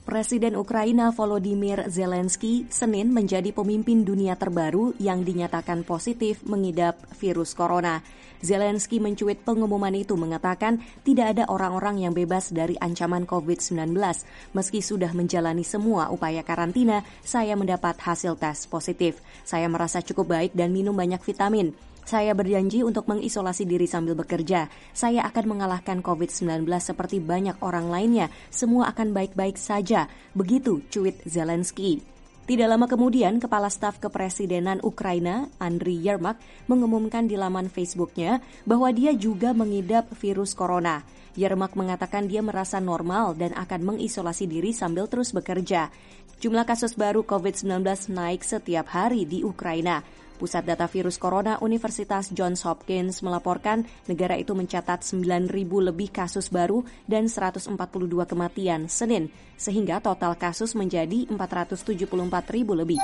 Presiden Ukraina Volodymyr Zelensky Senin menjadi pemimpin dunia terbaru yang dinyatakan positif mengidap virus corona. Zelensky mencuit pengumuman itu mengatakan tidak ada orang-orang yang bebas dari ancaman covid sembilan belas. Meski sudah menjalani semua upaya karantina, saya mendapat hasil tes positif. Saya merasa cukup baik dan minum banyak vitamin. Saya berjanji untuk mengisolasi diri sambil bekerja. Saya akan mengalahkan covid sembilan belas seperti banyak orang lainnya. Semua akan baik-baik saja. Begitu cuit Zelensky. Tidak lama kemudian, Kepala Staf Kepresidenan Ukraina, Andriy Yermak, mengumumkan di laman Facebooknya bahwa dia juga mengidap virus corona. Yermak mengatakan dia merasa normal dan akan mengisolasi diri sambil terus bekerja. Jumlah kasus baru covid sembilan belas naik setiap hari di Ukraina. Pusat Data Virus Corona Universitas Johns Hopkins melaporkan negara itu mencatat sembilan ribu lebih kasus baru dan seratus empat puluh dua kematian Senin, sehingga total kasus menjadi empat ratus tujuh puluh empat ribu lebih.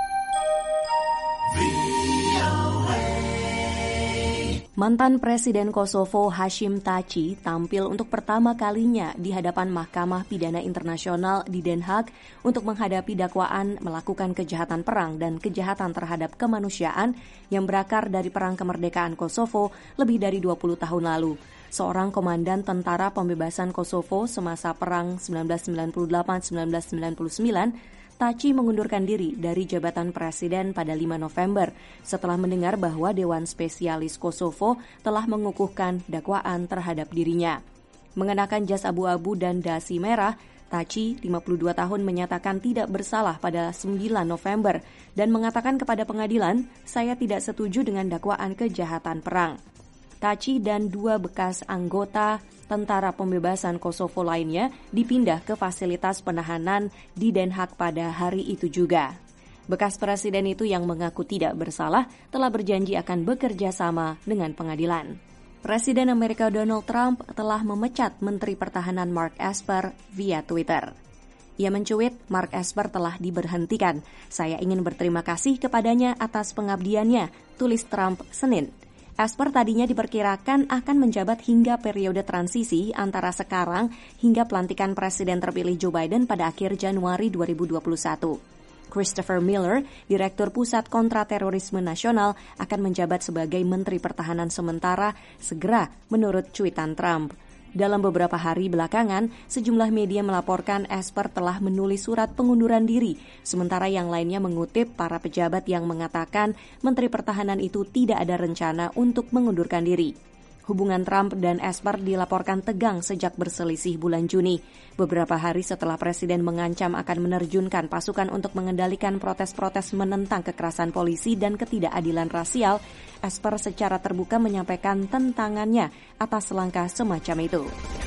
Mantan Presiden Kosovo Hashim Thaçi tampil untuk pertama kalinya di hadapan Mahkamah Pidana Internasional di Den Haag untuk menghadapi dakwaan melakukan kejahatan perang dan kejahatan terhadap kemanusiaan yang berakar dari Perang Kemerdekaan Kosovo lebih dari dua puluh tahun lalu. Seorang komandan tentara pembebasan Kosovo semasa Perang sembilan belas sembilan puluh delapan sampai sembilan belas sembilan puluh sembilan, Thaçi mengundurkan diri dari jabatan presiden pada lima November setelah mendengar bahwa Dewan Spesialis Kosovo telah mengukuhkan dakwaan terhadap dirinya. Mengenakan jas abu-abu dan dasi merah, Thaçi, lima puluh dua tahun, menyatakan tidak bersalah pada sembilan November dan mengatakan kepada pengadilan, "Saya tidak setuju dengan dakwaan kejahatan perang." Thaçi dan dua bekas anggota tentara pembebasan Kosovo lainnya dipindah ke fasilitas penahanan di Den Haag pada hari itu juga. Bekas presiden itu yang mengaku tidak bersalah telah berjanji akan bekerja sama dengan pengadilan. Presiden Amerika Donald Trump telah memecat Menteri Pertahanan Mark Esper via Twitter. Ia mencuit, Mark Esper telah diberhentikan. Saya ingin berterima kasih kepadanya atas pengabdiannya, tulis Trump Senin. Esper tadinya diperkirakan akan menjabat hingga periode transisi antara sekarang hingga pelantikan Presiden terpilih Joe Biden pada akhir Januari dua ribu dua puluh satu. Christopher Miller, Direktur Pusat Kontraterorisme Nasional, akan menjabat sebagai Menteri Pertahanan sementara segera menurut cuitan Trump. Dalam beberapa hari belakangan, sejumlah media melaporkan Esper telah menulis surat pengunduran diri, sementara yang lainnya mengutip para pejabat yang mengatakan Menteri Pertahanan itu tidak ada rencana untuk mengundurkan diri. Hubungan Trump dan Esper dilaporkan tegang sejak berselisih bulan Juni. Beberapa hari setelah Presiden mengancam akan menerjunkan pasukan untuk mengendalikan protes-protes menentang kekerasan polisi dan ketidakadilan rasial, Esper secara terbuka menyampaikan tentangannya atas langkah semacam itu.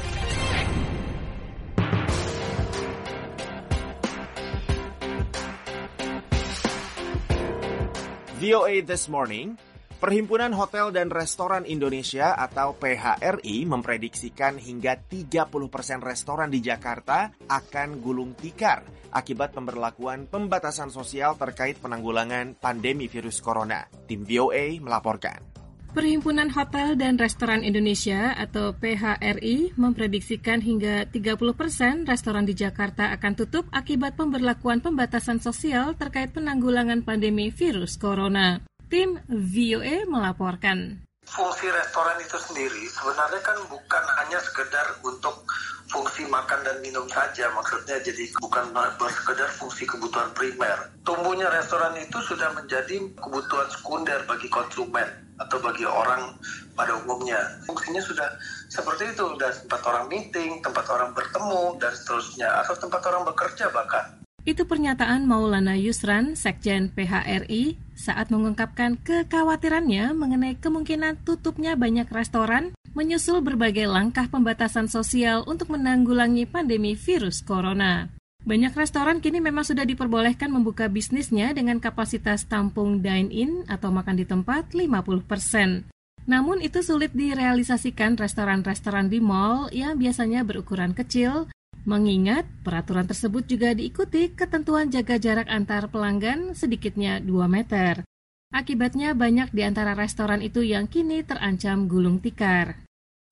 V O A This Morning. Perhimpunan Hotel dan Restoran Indonesia atau P H R I memprediksikan hingga tiga puluh persen restoran di Jakarta akan gulung tikar akibat pemberlakuan pembatasan sosial terkait penanggulangan pandemi virus corona. Tim V O A melaporkan. Perhimpunan Hotel dan Restoran Indonesia atau P H R I memprediksikan hingga tiga puluh persen restoran di Jakarta akan tutup akibat pemberlakuan pembatasan sosial terkait penanggulangan pandemi virus corona. Tim V O A melaporkan. Fungsi restoran itu sendiri sebenarnya kan bukan hanya sekedar untuk fungsi makan dan minum saja, maksudnya jadi bukan sekedar fungsi kebutuhan primer. Tumbuhnya restoran itu sudah menjadi kebutuhan sekunder bagi konsumen atau bagi orang pada umumnya. Fungsinya sudah seperti itu, sudah tempat orang meeting, tempat orang bertemu, dan seterusnya, atau tempat orang bekerja bahkan. Itu pernyataan Maulana Yusran, Sekjen P H R I, saat mengungkapkan kekhawatirannya mengenai kemungkinan tutupnya banyak restoran menyusul berbagai langkah pembatasan sosial untuk menanggulangi pandemi virus corona. Banyak restoran kini memang sudah diperbolehkan membuka bisnisnya dengan kapasitas tampung dine-in atau makan di tempat lima puluh persen. Namun itu sulit direalisasikan restoran-restoran di mal yang biasanya berukuran kecil, mengingat peraturan tersebut juga diikuti ketentuan jaga jarak antar pelanggan sedikitnya dua meter. Akibatnya banyak di antara restoran itu yang kini terancam gulung tikar.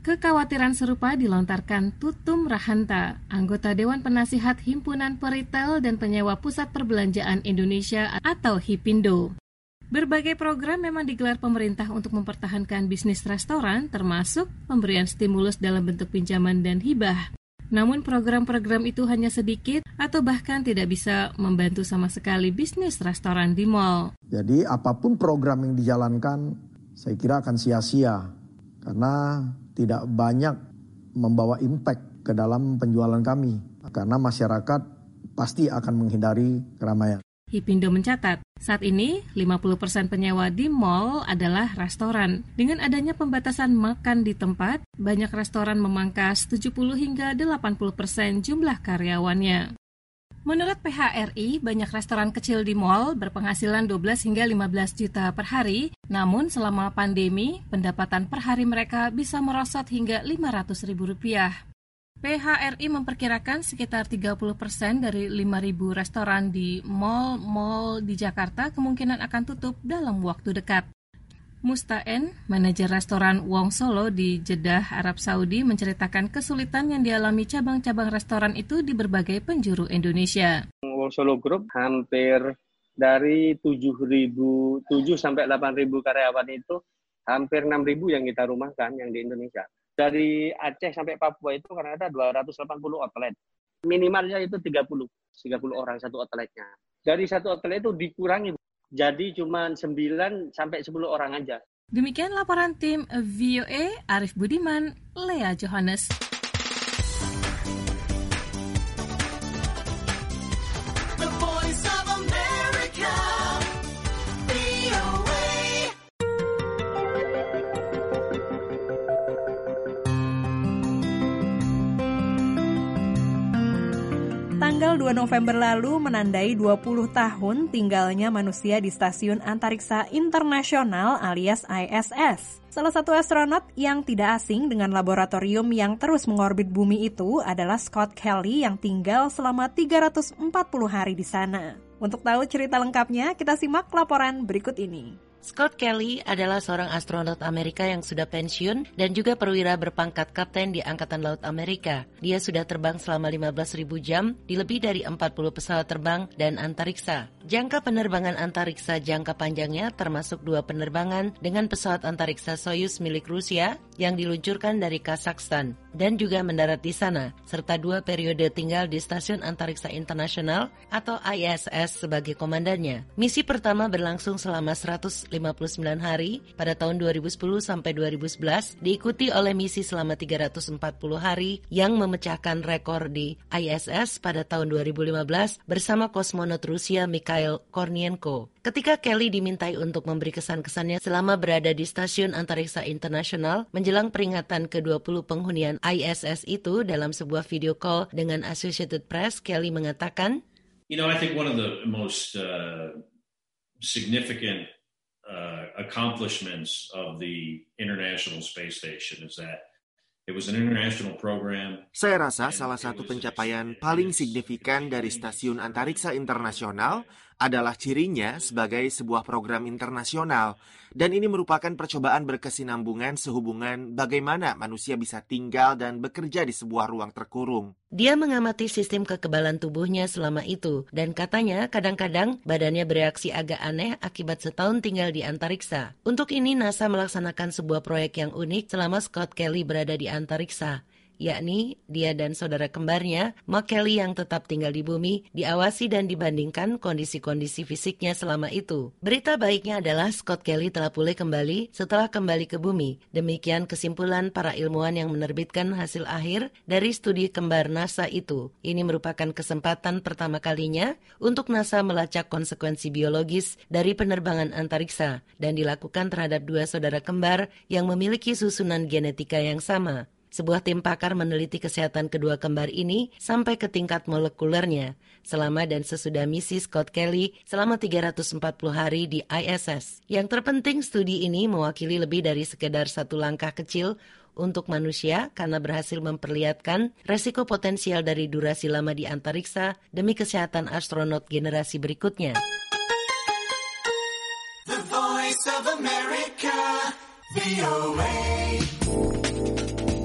Kekhawatiran serupa dilontarkan Tutum Rahanta, anggota Dewan Penasihat Himpunan Peritel dan Penyewa Pusat Perbelanjaan Indonesia atau HIPINDO. Berbagai program memang digelar pemerintah untuk mempertahankan bisnis restoran, termasuk pemberian stimulus dalam bentuk pinjaman dan hibah. Namun program-program itu hanya sedikit atau bahkan tidak bisa membantu sama sekali bisnis restoran di mal. Jadi apapun program yang dijalankan, saya kira akan sia-sia karena tidak banyak membawa impact ke dalam penjualan kami karena masyarakat pasti akan menghindari keramaian. HIPINDO mencatat, saat ini lima puluh persen penyewa di mal adalah restoran. Dengan adanya pembatasan makan di tempat, banyak restoran memangkas tujuh puluh hingga delapan puluh persen jumlah karyawannya. Menurut P H R I, banyak restoran kecil di mal berpenghasilan dua belas hingga lima belas juta per hari, namun selama pandemi, pendapatan per hari mereka bisa merosot hingga lima ratus ribu rupiah. P H R I memperkirakan sekitar tiga puluh persen dari lima ribu restoran di mal-mal di Jakarta kemungkinan akan tutup dalam waktu dekat. Mustaen, manajer restoran Wong Solo di Jeddah, Arab Saudi, menceritakan kesulitan yang dialami cabang-cabang restoran itu di berbagai penjuru Indonesia. Wong Solo Group hampir dari tujuh ribu, tujuh sampai delapan ribu karyawan itu hampir enam ribu yang kita rumahkan yang di Indonesia. Dari Aceh sampai Papua itu karena ada dua ratus delapan puluh outlet. Minimalnya itu tiga puluh, tiga puluh orang satu outletnya. Dari satu outlet itu dikurangi. Jadi cuma sembilan sampai sepuluh orang aja. Demikian laporan tim V O A, Arif Budiman, Lea Johannes. The Voice of America, V O A. Tanggal dua November lalu menandai dua puluh tahun tinggalnya manusia di Stasiun Antariksa Internasional alias I S S. Salah satu astronot yang tidak asing dengan laboratorium yang terus mengorbit bumi itu adalah Scott Kelly yang tinggal selama tiga ratus empat puluh hari di sana. Untuk tahu cerita lengkapnya, kita simak laporan berikut ini. Scott Kelly adalah seorang astronot Amerika yang sudah pensiun dan juga perwira berpangkat kapten di Angkatan Laut Amerika. Dia sudah terbang selama lima belas ribu jam di lebih dari empat puluh pesawat terbang dan antariksa. Jangka penerbangan antariksa jangka panjangnya termasuk dua penerbangan dengan pesawat antariksa Soyuz milik Rusia yang diluncurkan dari Kazakhstan dan juga mendarat di sana, serta dua periode tinggal di Stasiun Antariksa Internasional atau I S S sebagai komandannya. Misi pertama berlangsung selama seratus lima puluh sembilan hari pada tahun dua ribu sepuluh sampai dua ribu sebelas, diikuti oleh misi selama tiga ratus empat puluh hari yang memecahkan rekor di I S S pada tahun dua ribu lima belas bersama kosmonot Rusia Mikhail Kornienko. Ketika Kelly dimintai untuk memberi kesan-kesannya selama berada di Stasiun Antariksa Internasional menjelang peringatan ke dua puluh penghunian I S S itu, dalam sebuah video call dengan Associated Press, Kelly mengatakan, You know, I think one of the most uh, significant Uh, accomplishments of the International Space Station is that it was an international program. Saya rasa salah satu pencapaian paling signifikan dari Stasiun Antariksa Internasional adalah cirinya sebagai sebuah program internasional, dan ini merupakan percobaan berkesinambungan sehubungan bagaimana manusia bisa tinggal dan bekerja di sebuah ruang terkurung. Dia mengamati sistem kekebalan tubuhnya selama itu, dan katanya kadang-kadang badannya bereaksi agak aneh akibat setahun tinggal di antariksa. Untuk ini NASA melaksanakan sebuah proyek yang unik selama Scott Kelly berada di antariksa, yakni dia dan saudara kembarnya, Mark Kelly yang tetap tinggal di bumi, diawasi dan dibandingkan kondisi-kondisi fisiknya selama itu. Berita baiknya adalah Scott Kelly telah pulih kembali setelah kembali ke bumi. Demikian kesimpulan para ilmuwan yang menerbitkan hasil akhir dari studi kembar NASA itu. Ini merupakan kesempatan pertama kalinya untuk NASA melacak konsekuensi biologis dari penerbangan antariksa dan dilakukan terhadap dua saudara kembar yang memiliki susunan genetika yang sama. Sebuah tim pakar meneliti kesehatan kedua kembar ini sampai ke tingkat molekulernya selama dan sesudah misi Scott Kelly selama tiga ratus empat puluh hari di I S S. Yang terpenting, studi ini mewakili lebih dari sekedar satu langkah kecil untuk manusia karena berhasil memperlihatkan resiko potensial dari durasi lama di antariksa demi kesehatan astronot generasi berikutnya. The Voice of America, V O A.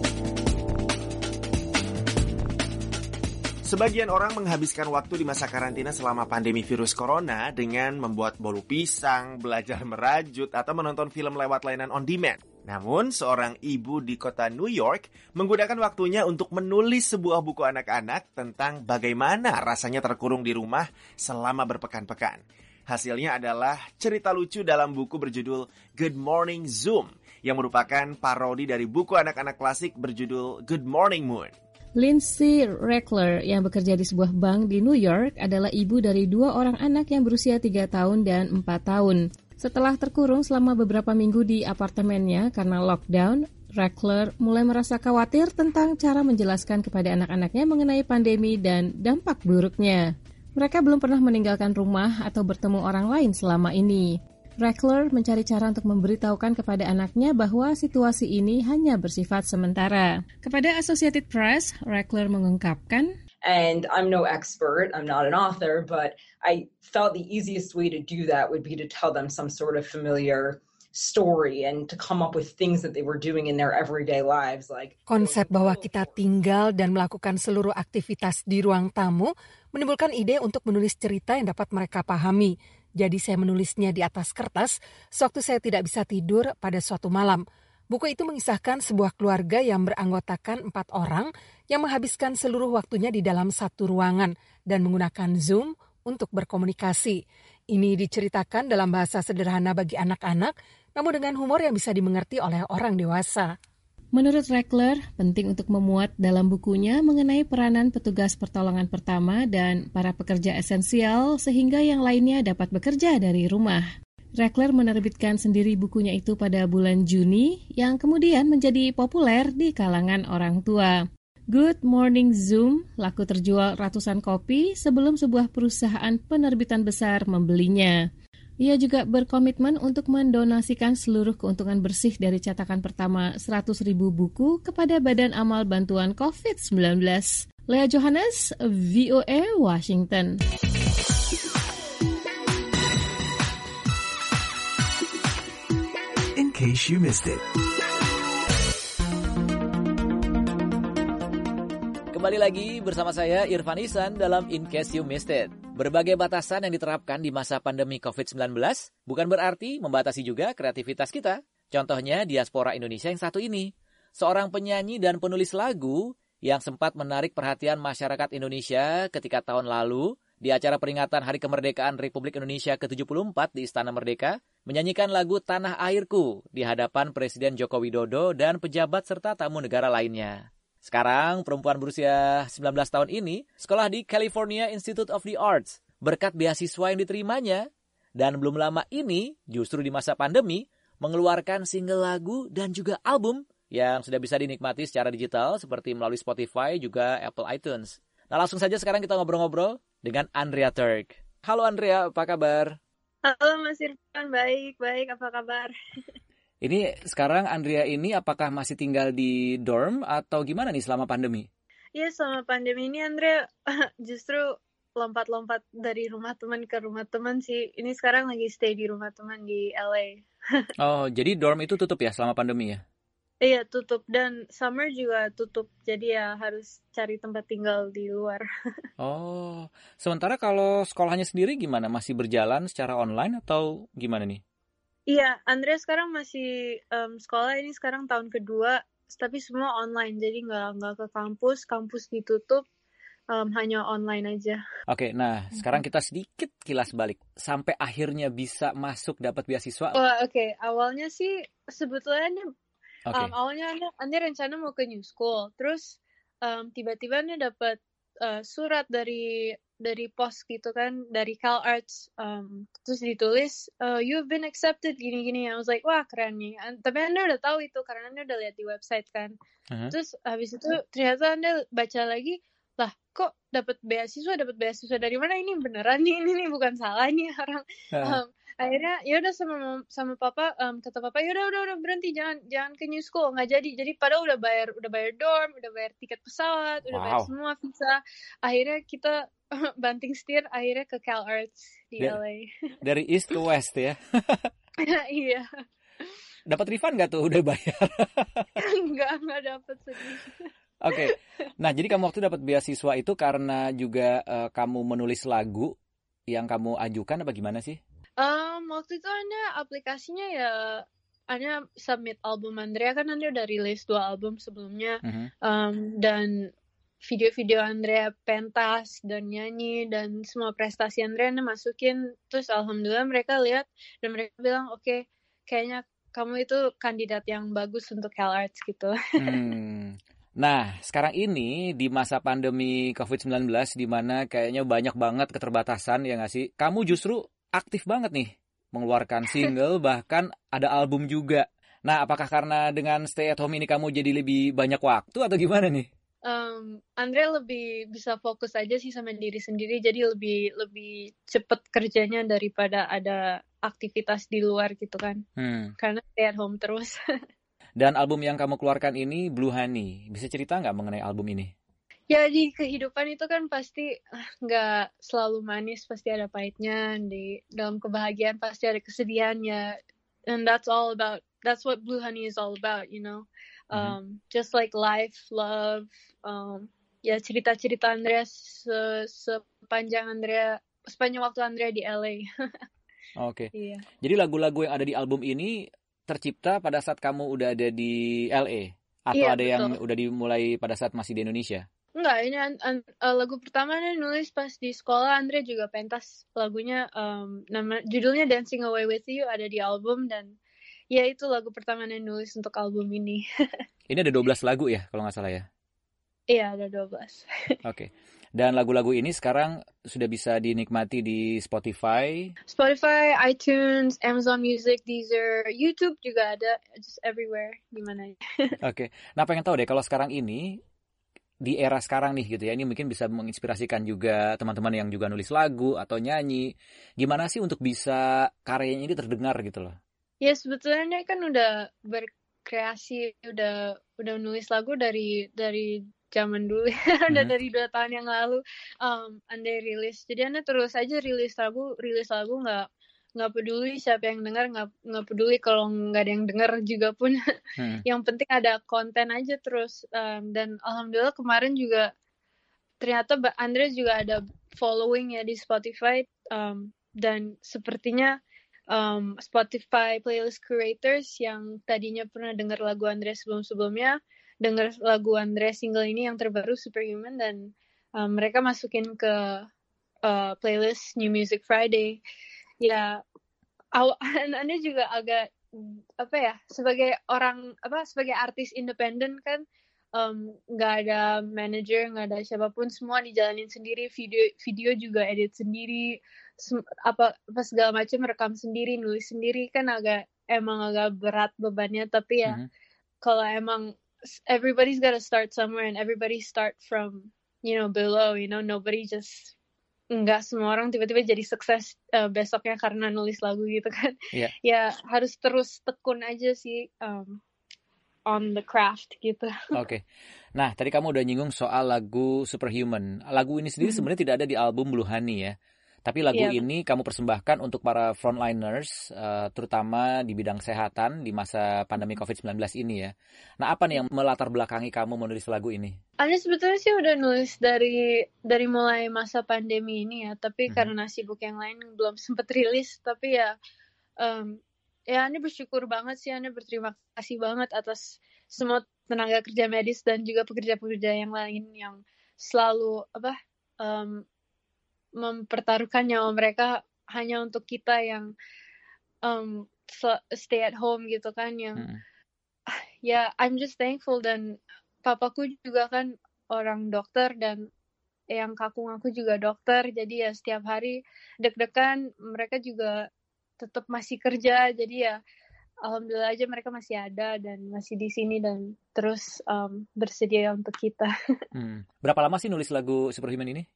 Sebagian orang menghabiskan waktu di masa karantina selama pandemi virus corona dengan membuat bolu pisang, belajar merajut, atau menonton film lewat layanan on demand. Namun, seorang ibu di kota New York menggunakan waktunya untuk menulis sebuah buku anak-anak tentang bagaimana rasanya terkurung di rumah selama berpekan-pekan. Hasilnya adalah cerita lucu dalam buku berjudul Good Morning Zoom, yang merupakan parodi dari buku anak-anak klasik berjudul Good Morning Moon. Lindsay Reckler yang bekerja di sebuah bank di New York adalah ibu dari dua orang anak yang berusia tiga tahun dan empat tahun. Setelah terkurung selama beberapa minggu di apartemennya karena lockdown, Reckler mulai merasa khawatir tentang cara menjelaskan kepada anak-anaknya mengenai pandemi dan dampak buruknya. Mereka belum pernah meninggalkan rumah atau bertemu orang lain selama ini. Reckler mencari cara untuk memberitahukan kepada anaknya bahwa situasi ini hanya bersifat sementara. Kepada Associated Press, Reckler mengungkapkan, And I'm no expert, I'm not an author, but I felt the easiest way to do that would be to tell them some sort of familiar story and to come up with things that they were doing in their everyday lives. Like konsep bahwa kita tinggal dan melakukan seluruh aktivitas di ruang tamu menimbulkan ide untuk menulis cerita yang dapat mereka pahami. Jadi saya menulisnya di atas kertas sewaktu saya tidak bisa tidur pada suatu malam. Buku itu mengisahkan sebuah keluarga yang beranggotakan empat orang yang menghabiskan seluruh waktunya di dalam satu ruangan dan menggunakan Zoom untuk berkomunikasi. Ini diceritakan dalam bahasa sederhana bagi anak-anak, namun dengan humor yang bisa dimengerti oleh orang dewasa. Menurut Reckler, penting untuk memuat dalam bukunya mengenai peranan petugas pertolongan pertama dan para pekerja esensial sehingga yang lainnya dapat bekerja dari rumah. Reckler menerbitkan sendiri bukunya itu pada bulan Juni yang kemudian menjadi populer di kalangan orang tua. Good Morning Zoom laku terjual ratusan kopi sebelum sebuah perusahaan penerbitan besar membelinya. Ia juga berkomitmen untuk mendonasikan seluruh keuntungan bersih dari cetakan pertama seratus ribu buku kepada Badan Amal Bantuan covid sembilan belas. Lea Johannes, V O A, Washington. In case you missed it. Kembali lagi bersama saya Irfan Ihsan dalam In Case You Missed It. Berbagai batasan yang diterapkan di masa pandemi covid sembilan belas bukan berarti membatasi juga kreativitas kita. Contohnya diaspora Indonesia yang satu ini. Seorang penyanyi dan penulis lagu yang sempat menarik perhatian masyarakat Indonesia ketika tahun lalu di acara peringatan Hari Kemerdekaan Republik Indonesia ke tujuh puluh empat di Istana Merdeka, menyanyikan lagu Tanah Airku di hadapan Presiden Joko Widodo dan pejabat serta tamu negara lainnya. Sekarang, perempuan berusia sembilan belas tahun ini sekolah di California Institute of the Arts berkat beasiswa yang diterimanya. Dan belum lama ini, justru di masa pandemi, mengeluarkan single lagu dan juga album yang sudah bisa dinikmati secara digital seperti melalui Spotify juga Apple iTunes. Nah, langsung saja sekarang kita ngobrol-ngobrol dengan Andrea Turk. Halo Andrea, apa kabar? Halo Mas Irfan, baik, baik, apa kabar? Ini sekarang Andrea ini apakah masih tinggal di dorm atau gimana nih selama pandemi? Iya, selama pandemi ini Andrea justru lompat-lompat dari rumah teman ke rumah teman sih. Ini sekarang lagi stay di rumah teman di L A. Oh, jadi dorm itu tutup ya selama pandemi ya? Iya, tutup. Dan summer juga tutup. Jadi ya harus cari tempat tinggal di luar. Oh, sementara kalau sekolahnya sendiri gimana? Masih berjalan secara online atau gimana nih? Iya, Andrea sekarang masih um, sekolah ini sekarang tahun kedua, tapi semua online, jadi nggak nggak ke kampus, kampus ditutup, um, hanya online aja. Oke, nah sekarang kita sedikit kilas balik, sampai akhirnya bisa masuk dapat beasiswa. Oh, oke, okay. Awalnya sih sebetulnya um, okay. awalnya Andrea, Andrea rencana mau ke New School, terus um, tiba-tiba Andrea dapat uh, surat dari dari pos gitu kan, dari CalArts, um, terus ditulis, uh, you've been accepted, gini-gini. I was like, wah keren nih. And, tapi Anda udah tahu itu, karena Anda udah lihat di website kan. Uh-huh. Terus habis itu ternyata Anda baca lagi, lah kok dapat beasiswa, dapat beasiswa dari mana? Ini beneran nih, ini nih bukan salah nih orang. Uh-huh. Um, akhirnya ya udah sama sama papa, um, kata papa, ya udah udah udah berhenti, jangan jangan ke New School, nggak jadi. Jadi padahal udah bayar udah bayar dorm, udah bayar tiket pesawat, udah wow. bayar semua visa. Akhirnya kita banting setir akhirnya ke CalArts di da- L A. Dari east ke west ya? Iya. Dapat refund nggak tuh udah bayar? Enggak, nggak dapat sedih. Oke, nah jadi kamu waktu dapat beasiswa itu karena juga uh, kamu menulis lagu yang kamu ajukan apa gimana sih? Um, waktu itu Anda aplikasinya ya, Anda submit album Andrea, kan Anda udah rilis dua album sebelumnya, Mhm. um, dan video-video Andrea pentas dan nyanyi dan semua prestasi Andrea Anda masukin, terus alhamdulillah mereka lihat dan mereka bilang oke, okay, kayaknya kamu itu kandidat yang bagus untuk CalArts gitu. Hmm. Nah, sekarang ini di masa pandemi covid sembilan belas di mana kayaknya banyak banget keterbatasan ya nggak sih? Kamu justru aktif banget nih mengeluarkan single bahkan ada album juga. Nah, apakah karena dengan stay at home ini kamu jadi lebih banyak waktu atau gimana nih? Um, Andre lebih bisa fokus aja sih sama diri sendiri, jadi lebih lebih cepet kerjanya daripada ada aktivitas di luar gitu kan, Hmm. karena stay at home terus. Dan album yang kamu keluarkan ini Blue Honey, bisa cerita nggak mengenai album ini? Ya di kehidupan itu kan pasti ah, nggak selalu manis, pasti ada pahitnya. Di dalam kebahagiaan pasti ada kesedihan ya, and that's all about, that's what Blue Honey is all about, you know. Um, just like life, love, um, ya cerita-cerita Andrea se- sepanjang Andrea, sepanjang waktu Andrea di L A. Oke. Iya. Jadi lagu-lagu yang ada di album ini tercipta pada saat kamu udah ada di L A atau Iya, ada yang betul. udah dimulai pada saat masih di Indonesia? Enggak, ini an- an- uh, lagu pertama Andre nulis pas di sekolah. Andre juga pentas lagunya, um, nama judulnya Dancing Away With You, ada di album, dan ya itu lagu pertama Andre nulis untuk album ini. Ini ada dua belas lagu ya kalau nggak salah ya? Iya, ada dua belas. Oke. Dan lagu-lagu ini sekarang sudah bisa dinikmati di Spotify. Spotify, iTunes, Amazon Music, Deezer, YouTube juga ada, just everywhere, gimana ya. Oke. Nah, pengen tahu deh kalau sekarang ini di era sekarang nih gitu ya, ini mungkin bisa menginspirasikan juga teman-teman yang juga nulis lagu atau nyanyi. Gimana sih untuk bisa karyanya ini terdengar gitu loh? Ya sebetulnya kan udah berkreasi, udah udah nulis lagu dari dari zaman dulu, udah Mhm. dari dua tahun yang lalu. Um, Anda rilis, jadi Anda terus aja rilis lagu, rilis lagu, nggak nggak peduli siapa yang dengar, nggak nggak peduli kalau nggak ada yang dengar juga pun. Hmm. Yang penting ada konten aja terus. Um, dan alhamdulillah kemarin juga ternyata Mbak Andre juga ada following ya di Spotify, um, dan sepertinya um, Spotify playlist curators yang tadinya pernah dengar lagu Andre sebelum-sebelumnya dengar lagu Andre single ini yang terbaru Superhuman, dan um, mereka masukin ke uh, playlist New Music Friday. Ya, aw- Anda juga agak apa ya, sebagai orang apa sebagai artis independen kan, um, nggak ada manager, nggak ada siapapun, semua dijalanin sendiri, video video juga edit sendiri, sem- apa apa segala macam, rekam sendiri, nulis sendiri, kan agak emang agak berat bebannya, tapi ya Mhm. kalau emang everybody's gotta start somewhere and everybody start from, you know, below, you know, nobody just, nggak semua orang tiba-tiba jadi sukses uh, besoknya karena nulis lagu gitu kan. Iya. Ya harus terus tekun aja sih, um, on the craft gitu. Oke. Nah, tadi kamu udah nyinggung soal lagu Superhuman. Lagu ini sendiri Mhm. sebenarnya tidak ada di album Blue Honey ya. Tapi lagu Iya, ini kamu persembahkan untuk para frontliners, eh, terutama di bidang kesehatan di masa pandemi covid sembilan belas ini ya. Nah, apa nih yang melatar belakangi kamu menulis lagu ini? Anda sebetulnya sih udah nulis dari dari mulai masa pandemi ini ya, tapi Mhm. karena sibuk yang lain belum sempet rilis. Tapi ya, um, ya Anda bersyukur banget sih, Anda berterima kasih banget atas semua tenaga kerja medis dan juga pekerja-pekerja yang lain yang selalu apa um, mempertaruhkan nyawa mereka hanya untuk kita yang um, sel- stay at home gitu kan, yang Mhm. ya I'm just thankful. Dan papaku juga kan orang dokter dan yang kakung aku juga dokter, jadi ya setiap hari deg-degan, mereka juga tetap masih kerja, jadi ya alhamdulillah aja mereka masih ada dan masih di sini dan terus um, bersedia untuk kita. Hmm. Berapa lama sih nulis lagu Superhuman ini?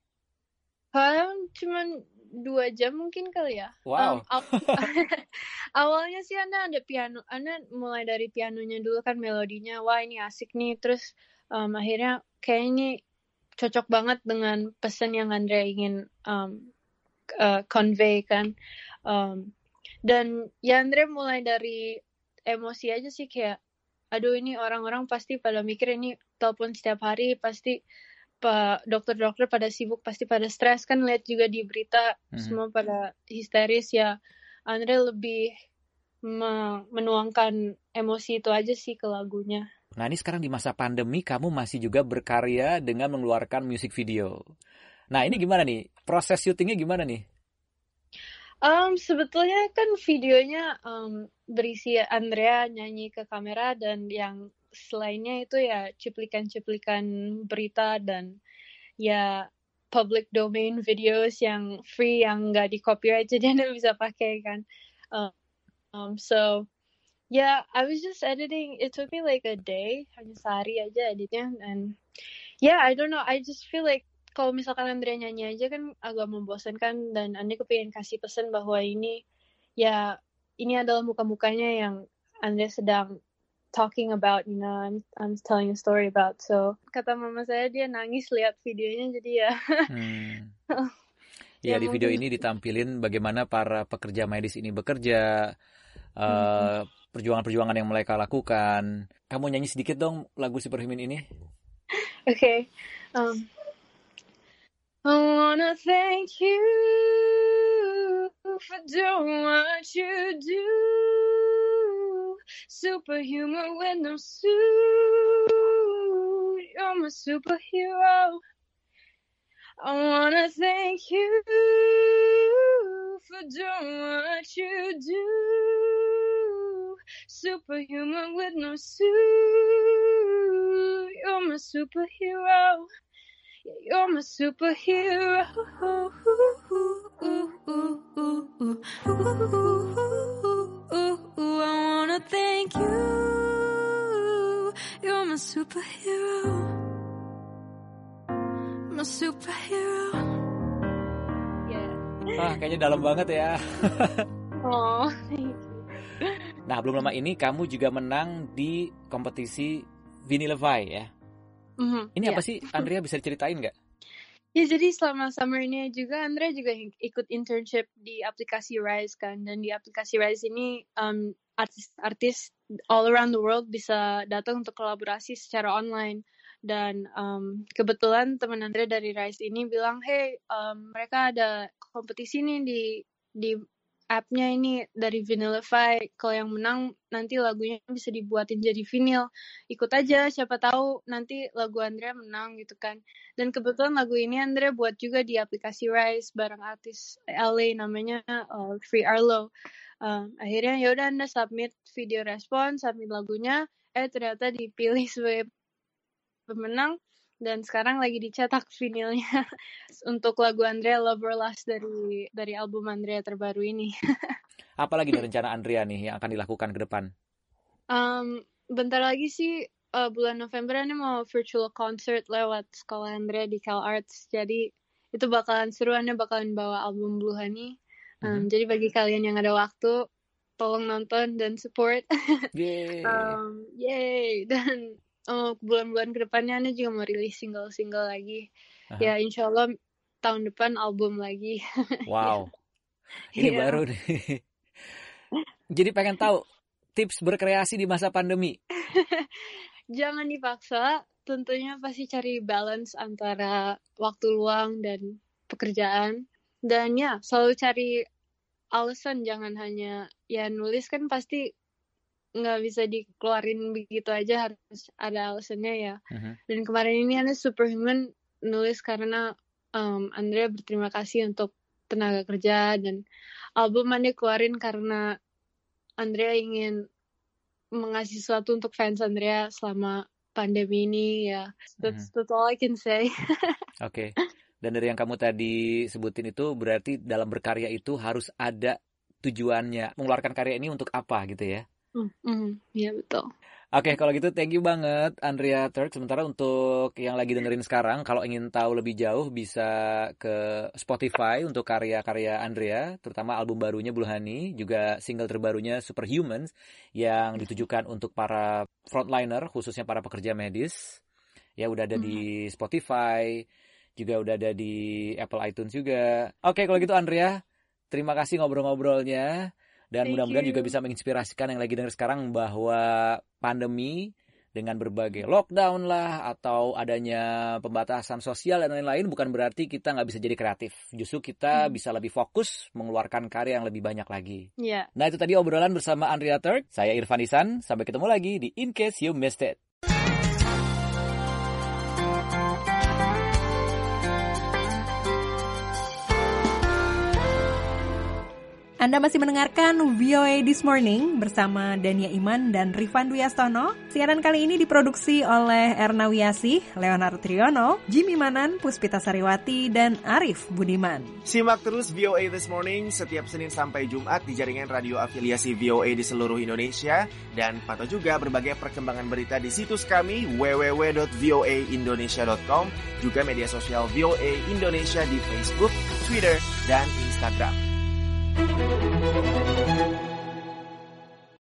Paling cuman dua jam mungkin kali ya. Wow. Um, aw- awalnya sih Anda ada piano, Anda mulai dari pianonya dulu kan, melodinya, wah ini asik nih, terus um, akhirnya kayak ini cocok banget dengan pesan yang Andre ingin um, uh, convey kan. Um, dan ya Andre mulai dari emosi aja sih, kayak aduh ini orang-orang pasti pada mikir ini telepon setiap hari, pasti pak dokter-dokter pada sibuk, pasti pada stres kan, lihat juga di berita hmm. semua pada histeris ya. Andre lebih me- menuangkan emosi itu aja sih ke lagunya. Nah ini sekarang di masa pandemi kamu masih juga berkarya dengan mengeluarkan music video. Nah ini gimana nih? Proses syutingnya gimana nih? Um, sebetulnya kan videonya um, berisi Andrea nyanyi ke kamera, dan yang selainnya itu ya cuplikan-cuplikan berita dan ya public domain videos yang free, yang nggak di copyright, jadi Anda bisa pakai kan. Um, um, so yeah, I was just editing. It took me like a day, hanya sehari aja editnya, and yeah, I don't know. I just feel like kalau misalkan Andrea nyanyi aja kan agak membosankan, dan Anda kepingin kasih pesan bahwa ini ya ini adalah muka-mukanya yang Andrea sedang talking about, you know, I'm, I'm telling a story about. So kata mama saya dia nangis lihat videonya, jadi ya. hmm. Ya, di video ini ditampilin bagaimana para pekerja medis ini bekerja, uh, hmm. perjuangan-perjuangan yang mereka lakukan. Kamu nyanyi sedikit dong lagu Superhuman ini. Oke. Okay. Um, I wanna thank you for doing what you do. Superhuman with no suit. You're my superhero. I wanna thank you for doing what you do. Superhuman with no suit. You're my superhero. You're my superhero. I wanna thank you. You're my superhero. My superhero. Yeah. Ah, kayaknya dalam banget ya. Oh, thank you. Nah, belum lama ini kamu juga menang di kompetisi Vinylify ya. Mm-hmm, ini yeah. apa sih, Andrea bisa diceritain nggak? Ya, jadi selama summer ini juga Andrea juga ikut internship di aplikasi Rise kan, dan di aplikasi Rise ini um, artis-artis all around the world bisa datang untuk kolaborasi secara online. Dan um, kebetulan teman Andrea dari Rise ini bilang, hey, um, mereka ada kompetisi nih di di app-nya ini dari Vinylify. Kalau yang menang nanti lagunya bisa dibuatin jadi vinyl. Ikut aja, siapa tahu nanti lagu Andrea menang gitu kan. Dan kebetulan lagu ini Andrea buat juga di aplikasi Rise bareng artis L A namanya uh, Free Arlo. Uh, akhirnya yaudah Anda submit video respon, submit lagunya, eh ternyata dipilih sebagai pemenang. Dan sekarang lagi dicetak vinilnya untuk lagu Andrea Love or Lust dari dari album Andrea terbaru ini. Apalagi nih rencana Andrea nih yang akan dilakukan ke depan? Um, bentar lagi sih uh, bulan November ini mau virtual concert lewat sekolah Andrea di CalArts. Jadi itu bakalan seru, Anda bakalan bawa album Blue Honey. Um, mm-hmm. Jadi bagi kalian yang ada waktu, tolong nonton dan support. Yeay. um, yay. Dan Oh, bulan-bulan kedepannya Anda juga mau rilis single-single lagi. Aha. Ya, insya Allah tahun depan album lagi. Wow, ini yeah. baru nih. Jadi pengen tahu tips berkreasi di masa pandemi. Jangan dipaksa, tentunya pasti cari balance antara waktu luang dan pekerjaan. Dan ya, selalu cari alasan, jangan hanya ya nulis kan pasti nggak bisa dikeluarin begitu aja, harus ada alasannya ya. Uh-huh. Dan kemarin ini Anda Superhuman nulis karena um, Andrea berterima kasih untuk tenaga kerja, dan album Anda keluarin karena Andrea ingin mengasih sesuatu untuk fans Andrea selama pandemi ini ya. That's, uh-huh. that's all I can say. Oke. Okay. Dan dari yang kamu tadi sebutin itu berarti dalam berkarya itu harus ada tujuannya. Mengeluarkan karya ini untuk apa gitu ya? Mm, ya betul. Oke, okay, kalau gitu thank you banget Andrea Turk. Sementara untuk yang lagi dengerin sekarang, kalau ingin tahu lebih jauh bisa ke Spotify untuk karya-karya Andrea, terutama album barunya Blue Honey, juga single terbarunya Superhumans yang ditujukan untuk para frontliner, khususnya para pekerja medis. Ya udah ada mm. di Spotify, juga udah ada di Apple iTunes juga. Oke, okay, kalau gitu Andrea, terima kasih ngobrol-ngobrolnya. Dan Thank mudah-mudahan you. juga bisa menginspirasikan yang lagi dengar sekarang bahwa pandemi Dengan berbagai lockdown lah, atau adanya pembatasan sosial dan lain-lain, bukan berarti kita nggak bisa jadi kreatif. Justru kita hmm. bisa lebih fokus mengeluarkan karya yang lebih banyak lagi. Yeah. Nah, itu tadi obrolan bersama Andrea Turk. Saya Irfan Isan. Sampai ketemu lagi di In Case You Missed It. Anda masih mendengarkan V O A This Morning bersama Dania Iman dan Rifan Dwi Astono. Siaran kali ini diproduksi oleh Erna Wiasih, Leonardo Triono, Jimmy Manan, Puspita Sariwati, dan Arif Budiman. Simak terus V O A This Morning setiap Senin sampai Jumat di jaringan radio afiliasi V O A di seluruh Indonesia. Dan pantau juga berbagai perkembangan berita di situs kami w w w dot v o a indonesia dot com, juga media sosial V O A Indonesia di Facebook, Twitter, dan Instagram.